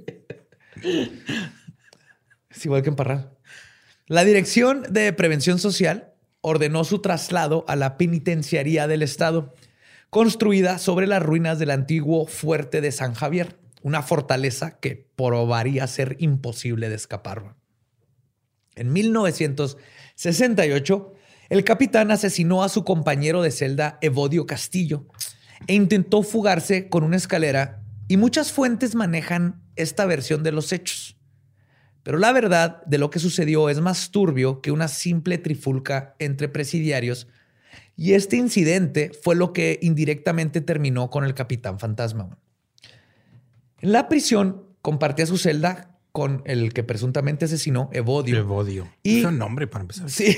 Es igual que en Parral. La Dirección de Prevención Social ordenó su traslado a la penitenciaría del estado, construida sobre las ruinas del antiguo fuerte de San Javier, una fortaleza que probaría ser imposible de escapar. En 1968, el capitán asesinó a su compañero de celda, Evodio Castillo, e intentó fugarse con una escalera, y muchas fuentes manejan esta versión de los hechos. Pero la verdad de lo que sucedió es más turbio que una simple trifulca entre presidiarios, y este incidente fue lo que indirectamente terminó con el Capitán Fantasma. En la prisión compartía su celda con el que presuntamente asesinó, Evodio. Evodio. Y es un nombre para empezar. Sí.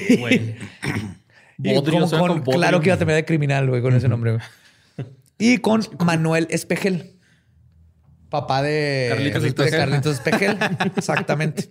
Claro que iba a terminar de criminal, güey, con ese nombre. Güey. Y con Manuel Espejel. Papá de Carlitos Espejel. Exactamente.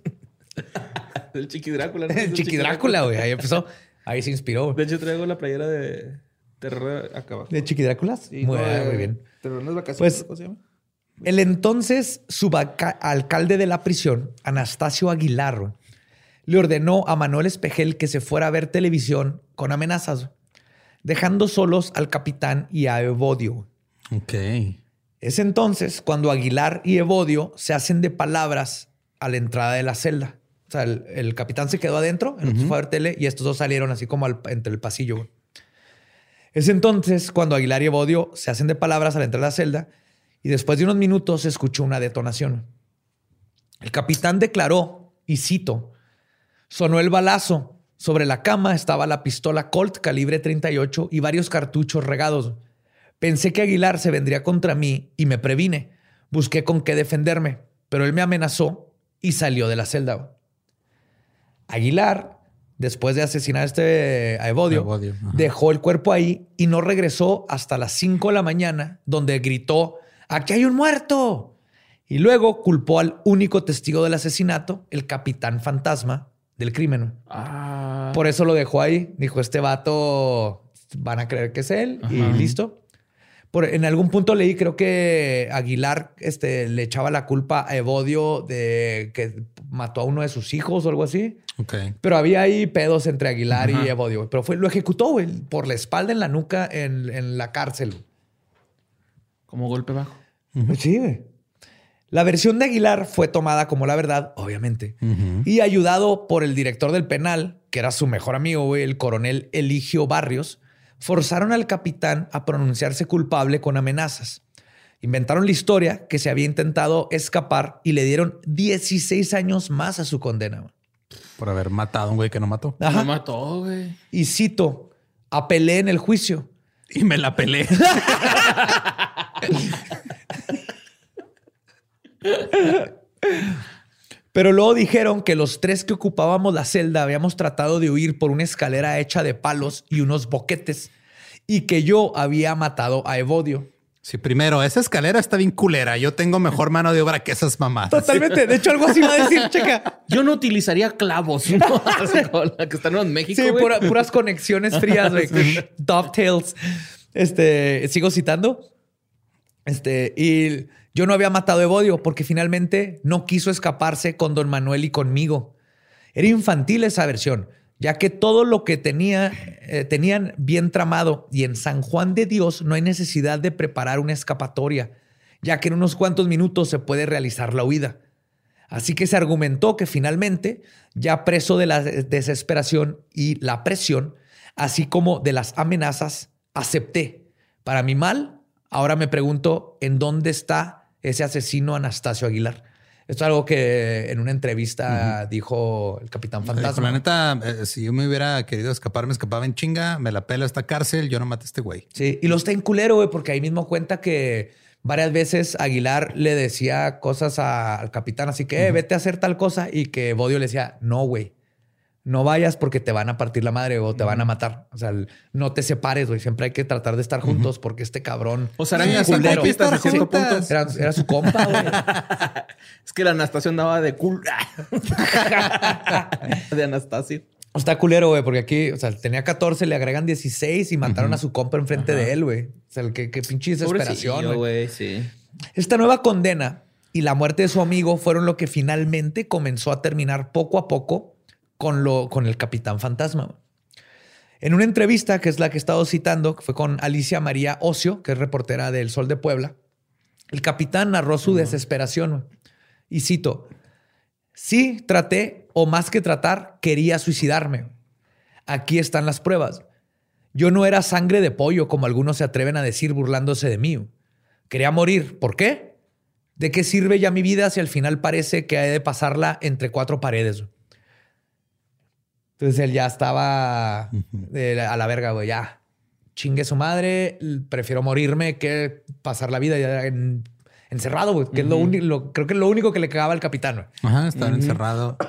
El Chiqui Drácula. ¿No? El Chiqui Drácula, güey. Ahí empezó. Ahí se inspiró. De hecho, traigo la playera de Terror acá abajo. ¿De Chiqui Drácula? Sí, muy bien. Terror en las vacaciones. Pues, ¿cómo se llama? El entonces subalcalde de la prisión, Anastasio Aguilar, le ordenó a Manuel Espejel que se fuera a ver televisión con amenazas, dejando solos al capitán y a Evodio. Ok. Es entonces cuando Aguilar y Evodio se hacen de palabras a la entrada de la celda. O sea, el capitán se quedó adentro, el otro fue a ver tele, y estos dos salieron así como entre el pasillo. Es entonces cuando Aguilar y Evodio se hacen de palabras a la entrada de la celda, y después de unos minutos se escuchó una detonación. El capitán declaró, y cito, sonó el balazo. Sobre la cama estaba la pistola Colt calibre 38 y varios cartuchos regados. Pensé que Aguilar se vendría contra mí y me previne. Busqué con qué defenderme, pero él me amenazó y salió de la celda. Aguilar, después de asesinar a Evodio, dejó el cuerpo ahí y no regresó hasta las 5 de la mañana, donde gritó, ¡aquí hay un muerto! Y luego culpó al único testigo del asesinato, el capitán fantasma del crimen. Por eso lo dejó ahí. Dijo, este vato van a creer que es él y listo. En algún punto leí, creo que Aguilar le echaba la culpa a Evodio de que mató a uno de sus hijos o algo así. Okay. Pero había ahí pedos entre Aguilar y Evodio. Pero lo ejecutó, güey, por la espalda, en la nuca, en la cárcel. Como golpe bajo. Sí, güey. La versión de Aguilar fue tomada como la verdad, obviamente, y ayudado por el director del penal, que era su mejor amigo, güey, el coronel Eligio Barrios, forzaron al capitán a pronunciarse culpable con amenazas. Inventaron la historia que se había intentado escapar y le dieron 16 años más a su condena. Por haber matado a un güey que no mató. Ajá. No mató, güey. Y cito, apelé en el juicio. Y me la pelé. Pero luego dijeron que los tres que ocupábamos la celda habíamos tratado de huir por una escalera hecha de palos y unos boquetes y que yo había matado a Evodio. Sí, primero, esa escalera está bien culera. Yo tengo mejor mano de obra que esas mamás. Totalmente. De hecho, algo así va a decir, checa. Yo no utilizaría clavos, ¿no? La que están en México, sí, puras conexiones frías, güey. Sí. Dovetails. Sigo citando. Y yo no había matado a Evodio porque finalmente no quiso escaparse con don Manuel y conmigo. Era infantil esa versión, ya que todo lo que tenían bien tramado, y en San Juan de Dios no hay necesidad de preparar una escapatoria, ya que en unos cuantos minutos se puede realizar la huida. Así que se argumentó que finalmente, ya preso de la desesperación y la presión, así como de las amenazas, acepté. Para mi mal, ahora me pregunto en dónde está ese asesino Anastasio Aguilar. Esto es algo que en una entrevista dijo el Capitán Fantasma. La neta, si yo me hubiera querido escapar, me escapaba en chinga, me la pela esta cárcel, yo no maté a este güey. Sí, y lo está en culero, güey, porque ahí mismo cuenta que varias veces Aguilar le decía cosas al capitán, así que vete a hacer tal cosa, y que Bodio le decía, no, güey, no vayas porque te van a partir la madre o te van a matar. O sea, no te separes, güey. Siempre hay que tratar de estar juntos porque este cabrón... O sea, eran compistas a cierto punto. Era su compa, güey. Es que la Anastasio andaba de cool. De Anastasio. Está culero, güey, porque aquí, o sea, tenía 14, le agregan 16 y mataron a su compa enfrente de él, güey. O sea, qué pinche desesperación, güey. Sí. Esta nueva condena y la muerte de su amigo fueron lo que finalmente comenzó a terminar poco a poco con el Capitán Fantasma. En una entrevista, que es la que he estado citando, que fue con Alicia María Ocio, que es reportera del Sol de Puebla, el capitán narró su desesperación. Y cito, sí, traté, o más que tratar, quería suicidarme. Aquí están las pruebas. Yo no era sangre de pollo, como algunos se atreven a decir burlándose de mí. Quería morir. ¿Por qué? ¿De qué sirve ya mi vida si al final parece que he de pasarla entre cuatro paredes? Entonces él ya estaba a la verga, güey. Ya, chingue su madre. Prefiero morirme que pasar la vida ya encerrado, güey. Que es lo único, creo que es lo único que le cagaba al capitán, güey. Ajá, estar encerrado.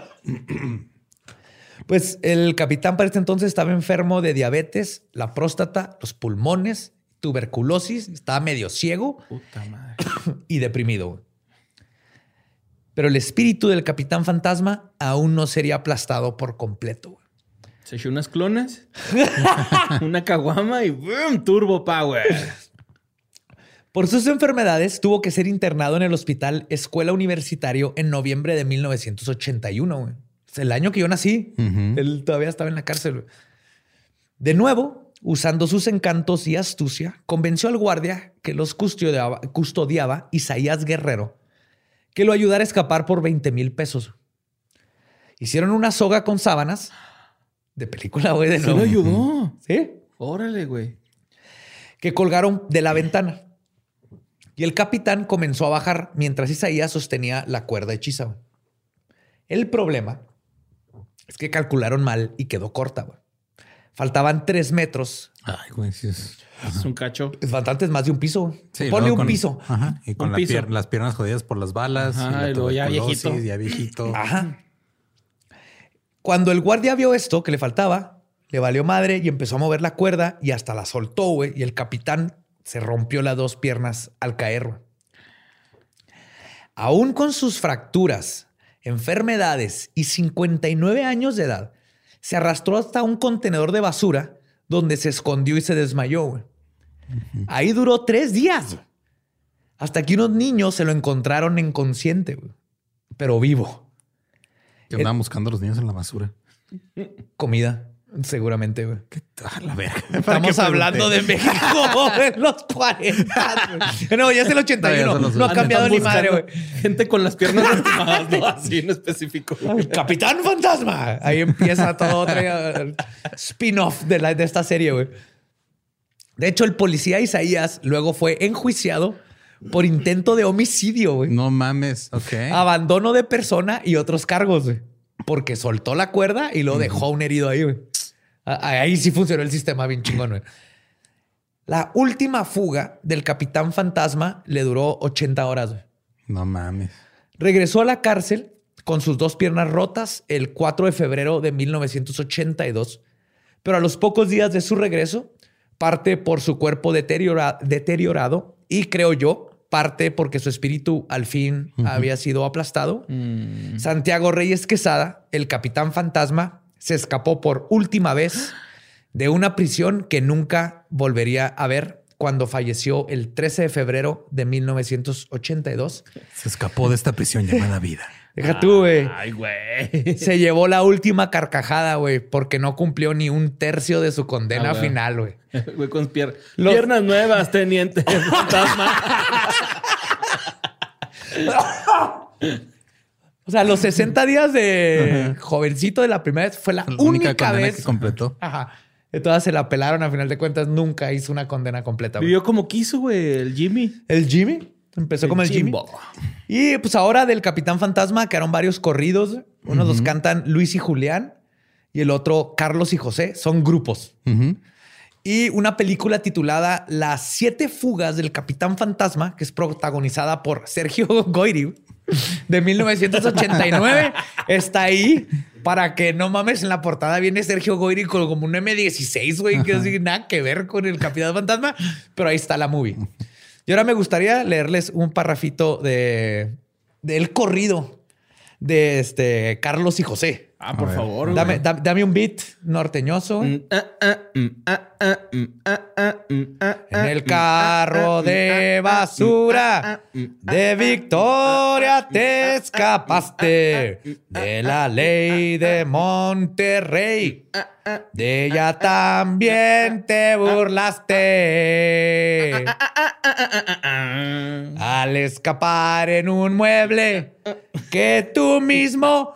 Pues el capitán para este entonces estaba enfermo de diabetes, la próstata, los pulmones, tuberculosis. Estaba medio ciego. Puta madre. Y deprimido, güey. Pero el espíritu del Capitán Fantasma aún no sería aplastado por completo, güey. Se echó unas clones, una caguama y ¡boom! Turbo Power. Por sus enfermedades, tuvo que ser internado en el Hospital Escuela Universitario en noviembre de 1981, güey. Es el año que yo nací. Él todavía estaba en la cárcel, güey. De nuevo, usando sus encantos y astucia, convenció al guardia que los custodiaba Isaías Guerrero que lo ayudara a escapar por 20,000 pesos. Hicieron una soga con sábanas de película, güey. De nuevo. ¿Sí lo ayudó? Sí. Órale, güey. Que colgaron de la ventana. Y el capitán comenzó a bajar mientras Isaías sostenía la cuerda hechiza, güey. El problema es que calcularon mal y quedó corta, güey. Faltaban 3 metros. Ay, güey, sí es un cacho. Es bastante, es más de un piso. Sí, ponle un piso. Ajá. Y con las piernas jodidas por las balas. Ajá, y luego ya viejito. Ya viejito. Ajá. Cuando el guardia vio esto que le faltaba, le valió madre y empezó a mover la cuerda y hasta la soltó, güey. Y el capitán se rompió las 2 piernas al caer, güey. Aún con sus fracturas, enfermedades y 59 años de edad, se arrastró hasta un contenedor de basura donde se escondió y se desmayó, güey. Ahí duró 3 días, güey. Hasta que unos niños se lo encontraron inconsciente, güey, pero vivo. Que andaban buscando a los niños en la basura. Comida, seguramente, güey. La verga. Estamos hablando de México en los 40. No, ya es el 81. No ha cambiado ni madre, güey. Gente con las piernas lastimadas, no así en específico. El Capitán Fantasma. Ahí empieza todo otro spin-off de esta serie, güey. De hecho, el policía Isaías luego fue enjuiciado por intento de homicidio, güey. No mames. Ok. Abandono de persona y otros cargos, güey. Porque soltó la cuerda y lo dejó un herido ahí, güey. Ahí sí funcionó el sistema bien chingón, güey. La última fuga del Capitán Fantasma le duró 80 horas, güey. No mames. Regresó a la cárcel con sus 2 piernas rotas el 4 de febrero de 1982. Pero a los pocos días de su regreso, parte por su cuerpo deteriorado y, creo yo, parte porque su espíritu al fin había sido aplastado. Santiago Reyes Quesada, el Capitán Fantasma, se escapó por última vez de una prisión que nunca volvería a ver cuando falleció el 13 de febrero de 1982. Se escapó de esta prisión llamada vida. Deja tú, güey. Ay, güey. Se llevó la última carcajada, güey, porque no cumplió ni 1/3 de su condena final, güey. Güey, con piernas nuevas, teniente fantasma. O sea, los 60 días de jovencito de la primera vez fue la única vez que completó. Ajá. Entonces se la pelaron. A final de cuentas, nunca hizo una condena completa, güey. Vivió como quiso, güey, el Jimmy. ¿El Jimmy? Empezó como el Jimmy. Y pues ahora del Capitán Fantasma quedaron varios corridos. Unos los cantan Luis y Julián y el otro Carlos y José. Son grupos. Y una película titulada Las 7 fugas del Capitán Fantasma, que es protagonizada por Sergio Goyri, de 1989, está ahí. Para que no mames, en la portada viene Sergio Goyri con como un M16, güey, que no tiene nada que ver con el Capitán Fantasma, pero ahí está la movie. Y ahora me gustaría leerles un parrafito del corrido de Carlos y José. Por favor. Dame un beat norteñoso. En el carro de basura de Victoria te escapaste de la ley de Monterrey. De ella también te burlaste. Al escapar en un mueble que tú mismo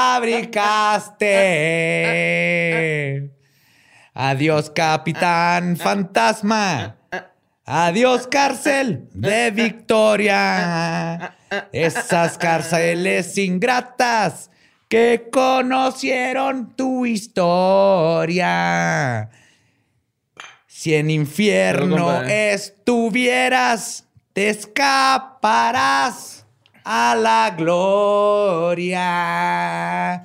fabricaste. Adiós, Capitán Fantasma. Adiós, cárcel de Victoria. Esas cárceles ingratas que conocieron tu historia. Si en infierno estuvieras, te escaparás a la gloria.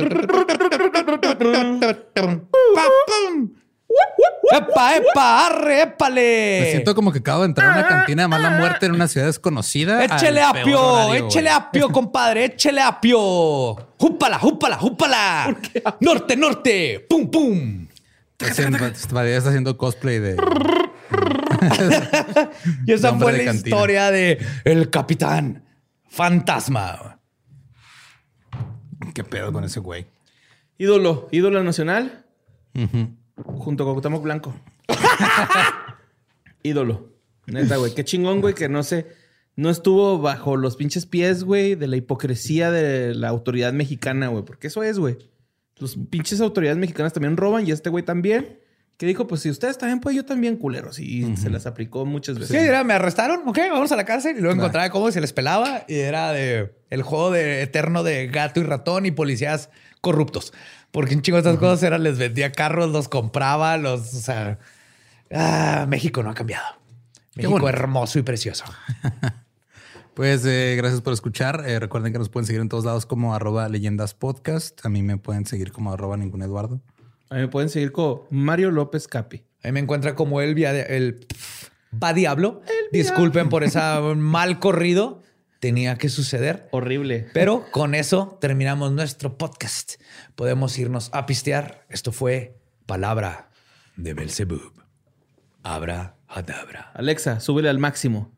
¡Epa, epa, arre, épale! Me siento como que acabo de entrar a una cantina de mala muerte en una ciudad desconocida. ¡Échele apio, compadre! ¡Échele apio! ¡Júpala, júpala, júpala! ¡Norte, norte! ¡Pum, pum! Está haciendo cosplay de... Y esa fue la historia de El Capitán Fantasma. ¿Qué pedo con ese güey? Ídolo nacional. Junto con Cuauhtémoc Blanco. Ídolo. Neta, güey. Qué chingón, güey, que no estuvo bajo los pinches pies, güey, de la hipocresía de la autoridad mexicana, güey. Porque eso es, güey. Los pinches autoridades mexicanas también roban y este güey también. Que dijo, pues si ustedes también, pues yo también, culeros. Y se las aplicó muchas veces. Sí, era, me arrestaron, ok, vamos a la cárcel. Y luego encontraba cómo se les pelaba. Y era el juego eterno de gato y ratón y policías corruptos. Porque un chingo de estas cosas les vendía carros, los compraba, o sea... México no ha cambiado. México hermoso y precioso. Pues gracias por escuchar. Recuerden que nos pueden seguir en todos lados como @leyendaspodcast. A mí me pueden seguir como @ninguneduardo. A mí me pueden seguir como Mario López Capi. A mí me encuentra como el va diablo. Disculpen por esa mal corrido. Tenía que suceder. Horrible. Pero con eso terminamos nuestro podcast. Podemos irnos a pistear. Esto fue Palabra de Belzebub. Abra Hadabra. Alexa, súbele al máximo.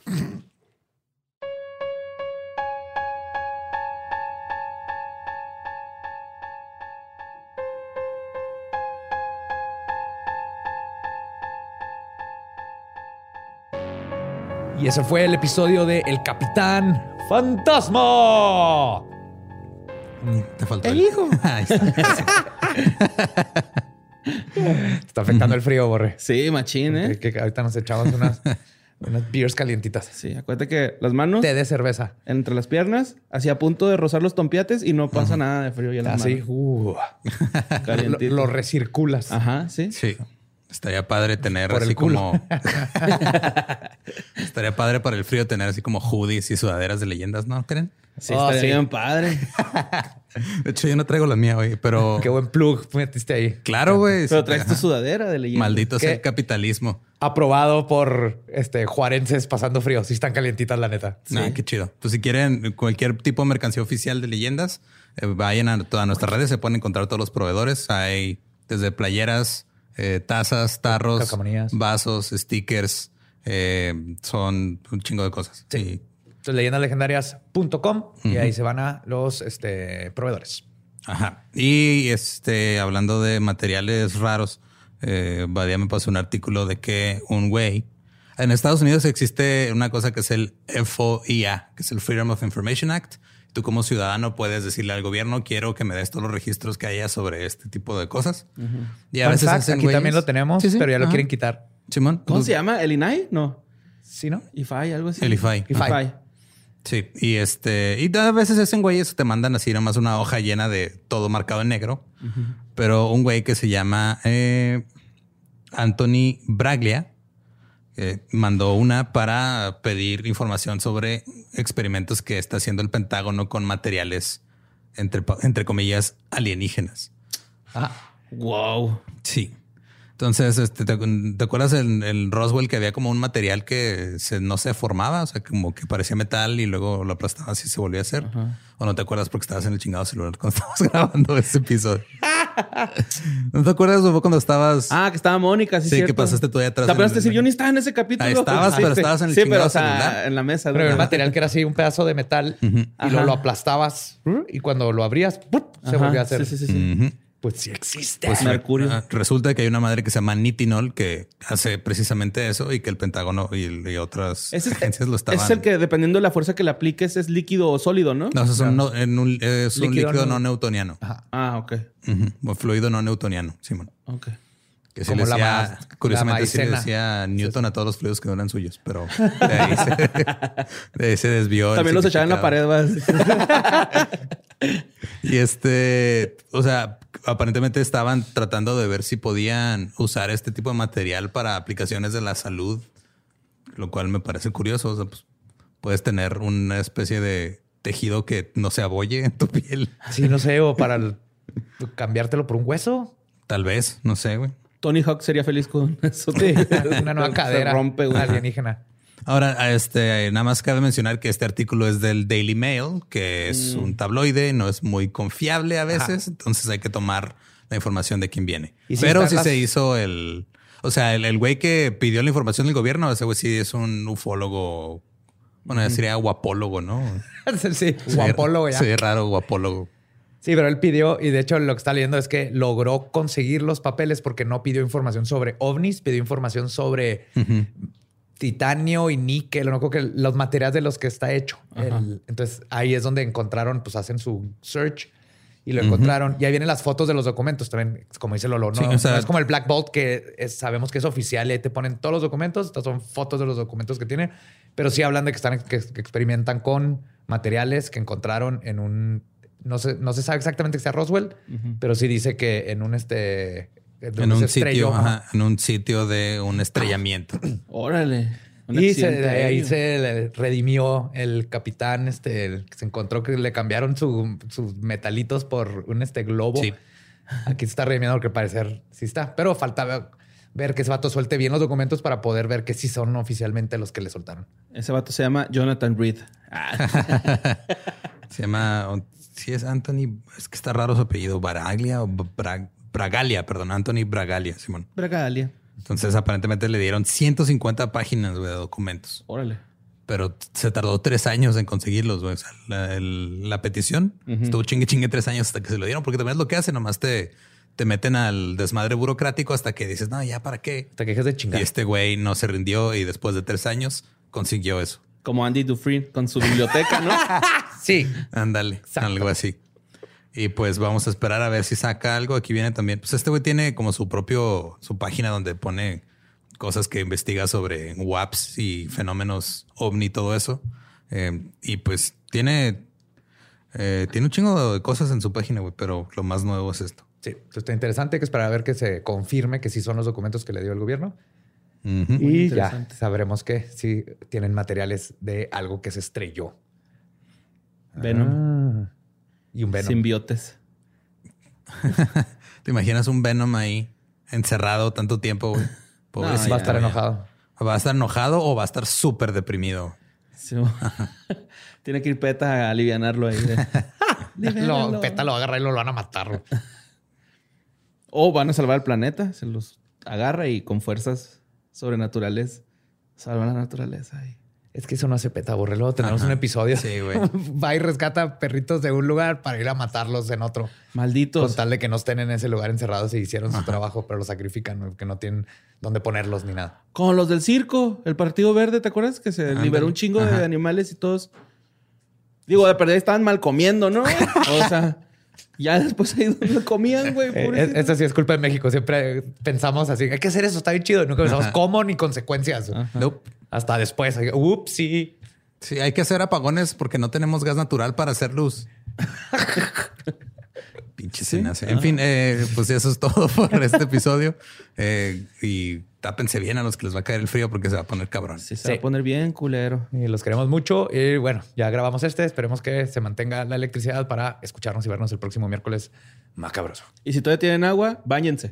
Y ese fue el episodio de El Capitán Fantasma. Te faltó el hijo. Ahí está. Está afectando el frío, Borre. Sí, machín, ¿eh? Que ahorita nos echamos unas beers calientitas. Sí, acuérdate que las manos... Té de cerveza. Entre las piernas, así a punto de rozar los tompiates y no pasa nada de frío ya en las Así. manos. Lo recirculas. Ajá, sí. Sí. Estaría padre tener Por el así culo. como... Estaría padre para el frío tener así como hoodies y sudaderas de leyendas, ¿no creen? Sí, estaría bien padre. De hecho, yo no traigo la mía hoy, pero... Qué buen plug metiste ahí. Claro, güey. Pero Sí, traes tu sudadera de leyenda. Maldito ¿Qué? sea el capitalismo. Aprobado por juarenses pasando frío. Sí están calientitas, la neta. Nah, qué chido. Pues si quieren cualquier tipo de mercancía oficial de leyendas, vayan a todas nuestras redes. Se pueden encontrar todos los proveedores. Hay desde playeras, tazas, tarros, Calcamonías. vasos, stickers. Son un chingo de cosas. Sí. Entonces, leyendaslegendarias.com y ahí se van a los proveedores. Ajá. Y hablando de materiales raros, Badía me pasó un artículo de que un güey en Estados Unidos existe una cosa que es el FOIA, que es el Freedom of Information Act. Tú como ciudadano puedes decirle al gobierno, quiero que me des todos los registros que haya sobre este tipo de cosas. Y a veces hacen aquí güeyes- también lo tenemos, Sí, sí. pero ya lo Ajá. quieren quitar. Simón. ¿Cómo se llama? ¿El INAI? No. ¿Sí, no? IFAI, algo así. El IFAI. Sí, y a veces hacen güeyes, te mandan así nomás una hoja llena de todo marcado en negro. Pero un güey que se llama Anthony Braglia mandó una para pedir información sobre experimentos que está haciendo el Pentágono con materiales, entre comillas, alienígenas. Wow. Sí. Entonces, ¿te acuerdas el Roswell que había como un material que no se formaba? O sea, como que parecía metal y luego lo aplastabas y se volvía a hacer. ¿O no te acuerdas porque estabas en el chingado celular cuando estábamos grabando ese episodio? ¿No te acuerdas cuando estabas? Que estaba Mónica, sí, que pasaste tú ahí atrás. ¿Te acuerdas de decir, yo ni estaba en ese capítulo? Ahí estabas, pero estabas en el chingado celular. En la mesa. Pero el material que era así, un pedazo de metal y lo aplastabas y cuando lo abrías, se volvía a hacer. Sí. Pues sí existe. Pues mercurio. Resulta que hay una madre que se llama nitinol que hace precisamente eso y que el Pentágono y otras agencias lo estaban. Es el que, dependiendo de la fuerza que le apliques, es líquido o sólido, ¿no? No, es un líquido no newtoniano. Ok. Fluido no newtoniano, Simón. Ok. Que sí le decía, curiosamente sí le decía Newton a todos los fluidos que no eran suyos, pero de ahí se desvió. También los echaba en la pared, ¿vas? Y o sea, aparentemente estaban tratando de ver si podían usar este tipo de material para aplicaciones de la salud, lo cual me parece curioso. O sea, pues puedes tener una especie de tejido que no se abolle en tu piel. Sí, no sé, o para cambiártelo por un hueso. Tal vez, no sé, güey. Tony Hawk sería feliz con eso. Sí, una nueva cadera. Se rompe, güey. Alienígena. Ahora, nada más cabe mencionar que este artículo es del Daily Mail, que es un tabloide, no es muy confiable a veces, entonces hay que tomar la información de quién viene. Pero sí se hizo el güey que pidió la información del gobierno, ese güey sí es un ufólogo, bueno, ya sería guapólogo, ¿no? Sí, guapólogo ya. Sí, raro guapólogo. Sí, pero él pidió, y de hecho lo que está leyendo es que logró conseguir los papeles porque no pidió información sobre ovnis, pidió información sobre titanio y níquel, no creo que los materiales de los que está hecho. Entonces ahí es donde encontraron, pues hacen su search y lo encontraron. Y ahí vienen las fotos de los documentos también, como dice Lolo. No, sí, o sea, no es como el Black Bolt que sabemos que es oficial y ahí te ponen todos los documentos. Estas son fotos de los documentos que tienen, pero sí hablan de que experimentan con materiales que encontraron en un... No se sabe exactamente que sea Roswell, pero sí dice que en un sitio de un estrellamiento. Órale. Y ahí se redimió el capitán, se encontró que le cambiaron sus metalitos por un globo. Sí. Aquí se está redimiendo porque parecer sí está, pero falta ver que ese vato suelte bien los documentos para poder ver que sí son oficialmente los que le soltaron. Ese vato se llama Jonathan Reed. Se llama... Sí, es Anthony, es que está raro su apellido, Bragalia o Bragalia, perdón, Anthony Bragalia, Simón. Bragalia. Entonces, aparentemente le dieron 150 páginas de documentos. Órale. Pero se tardó 3 años en conseguirlos, güey. O sea, la petición estuvo chingue 3 años hasta que se lo dieron, porque también es lo que hacen, nomás te meten al desmadre burocrático hasta que dices, no, ya, ¿para qué? Hasta que dejes de chingar. Y este güey no se rindió y después de 3 años consiguió eso. Como Andy Dufresne con su biblioteca, ¿no? Sí. Ándale, algo así. Y pues vamos a esperar a ver si saca algo. Aquí viene también. Pues este güey tiene como su página donde pone cosas que investiga sobre WAPs y fenómenos ovni y todo eso. Y pues tiene un chingo de cosas en su página, güey, pero lo más nuevo es esto. Sí, entonces está interesante. Hay que esperar a ver que se confirme que sí son los documentos que le dio el gobierno. Y ya sabremos que sí tienen materiales de algo que se estrelló. Venom. Y un Venom. Simbiotes. ¿Te imaginas un Venom ahí encerrado tanto tiempo, güey? Va a estar enojado. ¿Va a estar enojado o va a estar súper deprimido? Sí. Tiene que ir Peta a alivianarlo ahí. Peta lo agarra y lo van a matar. O van a salvar el planeta. Se los agarra y con fuerzas sobrenaturales salvan la naturaleza ahí. Es que eso no hace Peta, Borre. Luego tenemos un episodio. Sí, güey. Va y rescata perritos de un lugar para ir a matarlos en otro. Malditos. Con tal de que no estén en ese lugar encerrados y hicieron su trabajo, pero los sacrifican, que no tienen dónde ponerlos ni nada. Como los del circo, el Partido Verde, ¿te acuerdas? Que se liberó un chingo de animales y todos. Digo, de perder estaban mal comiendo, ¿no? O sea, Ya después ahí donde comían, güey. Esto sí es culpa de México. Siempre pensamos así, hay que hacer eso, está bien chido. Nunca pensamos cómo ni consecuencias. Nope. Hasta después. Sí. Sí, hay que hacer apagones porque no tenemos gas natural para hacer luz. Pinche cenas. En fin, pues eso es todo por este episodio. Y tápense bien a los que les va a caer el frío porque se va a poner cabrón. Sí, se va a poner bien culero. Y los queremos mucho. Y bueno, ya grabamos Esperemos que se mantenga la electricidad para escucharnos y vernos el próximo miércoles macabroso. Y si todavía tienen agua, báñense.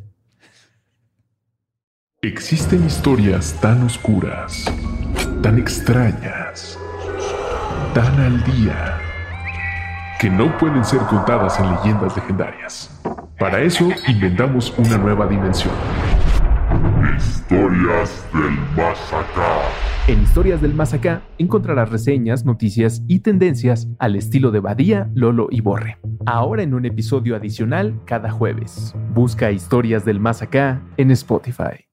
Existen historias tan oscuras, tan extrañas, tan al día, que no pueden ser contadas en leyendas legendarias. Para eso inventamos una nueva dimensión. Historias del Más Acá. En Historias del Más Acá encontrarás reseñas, noticias y tendencias al estilo de Badía, Lolo y Borre. Ahora en un episodio adicional cada jueves. Busca Historias del Más Acá en Spotify.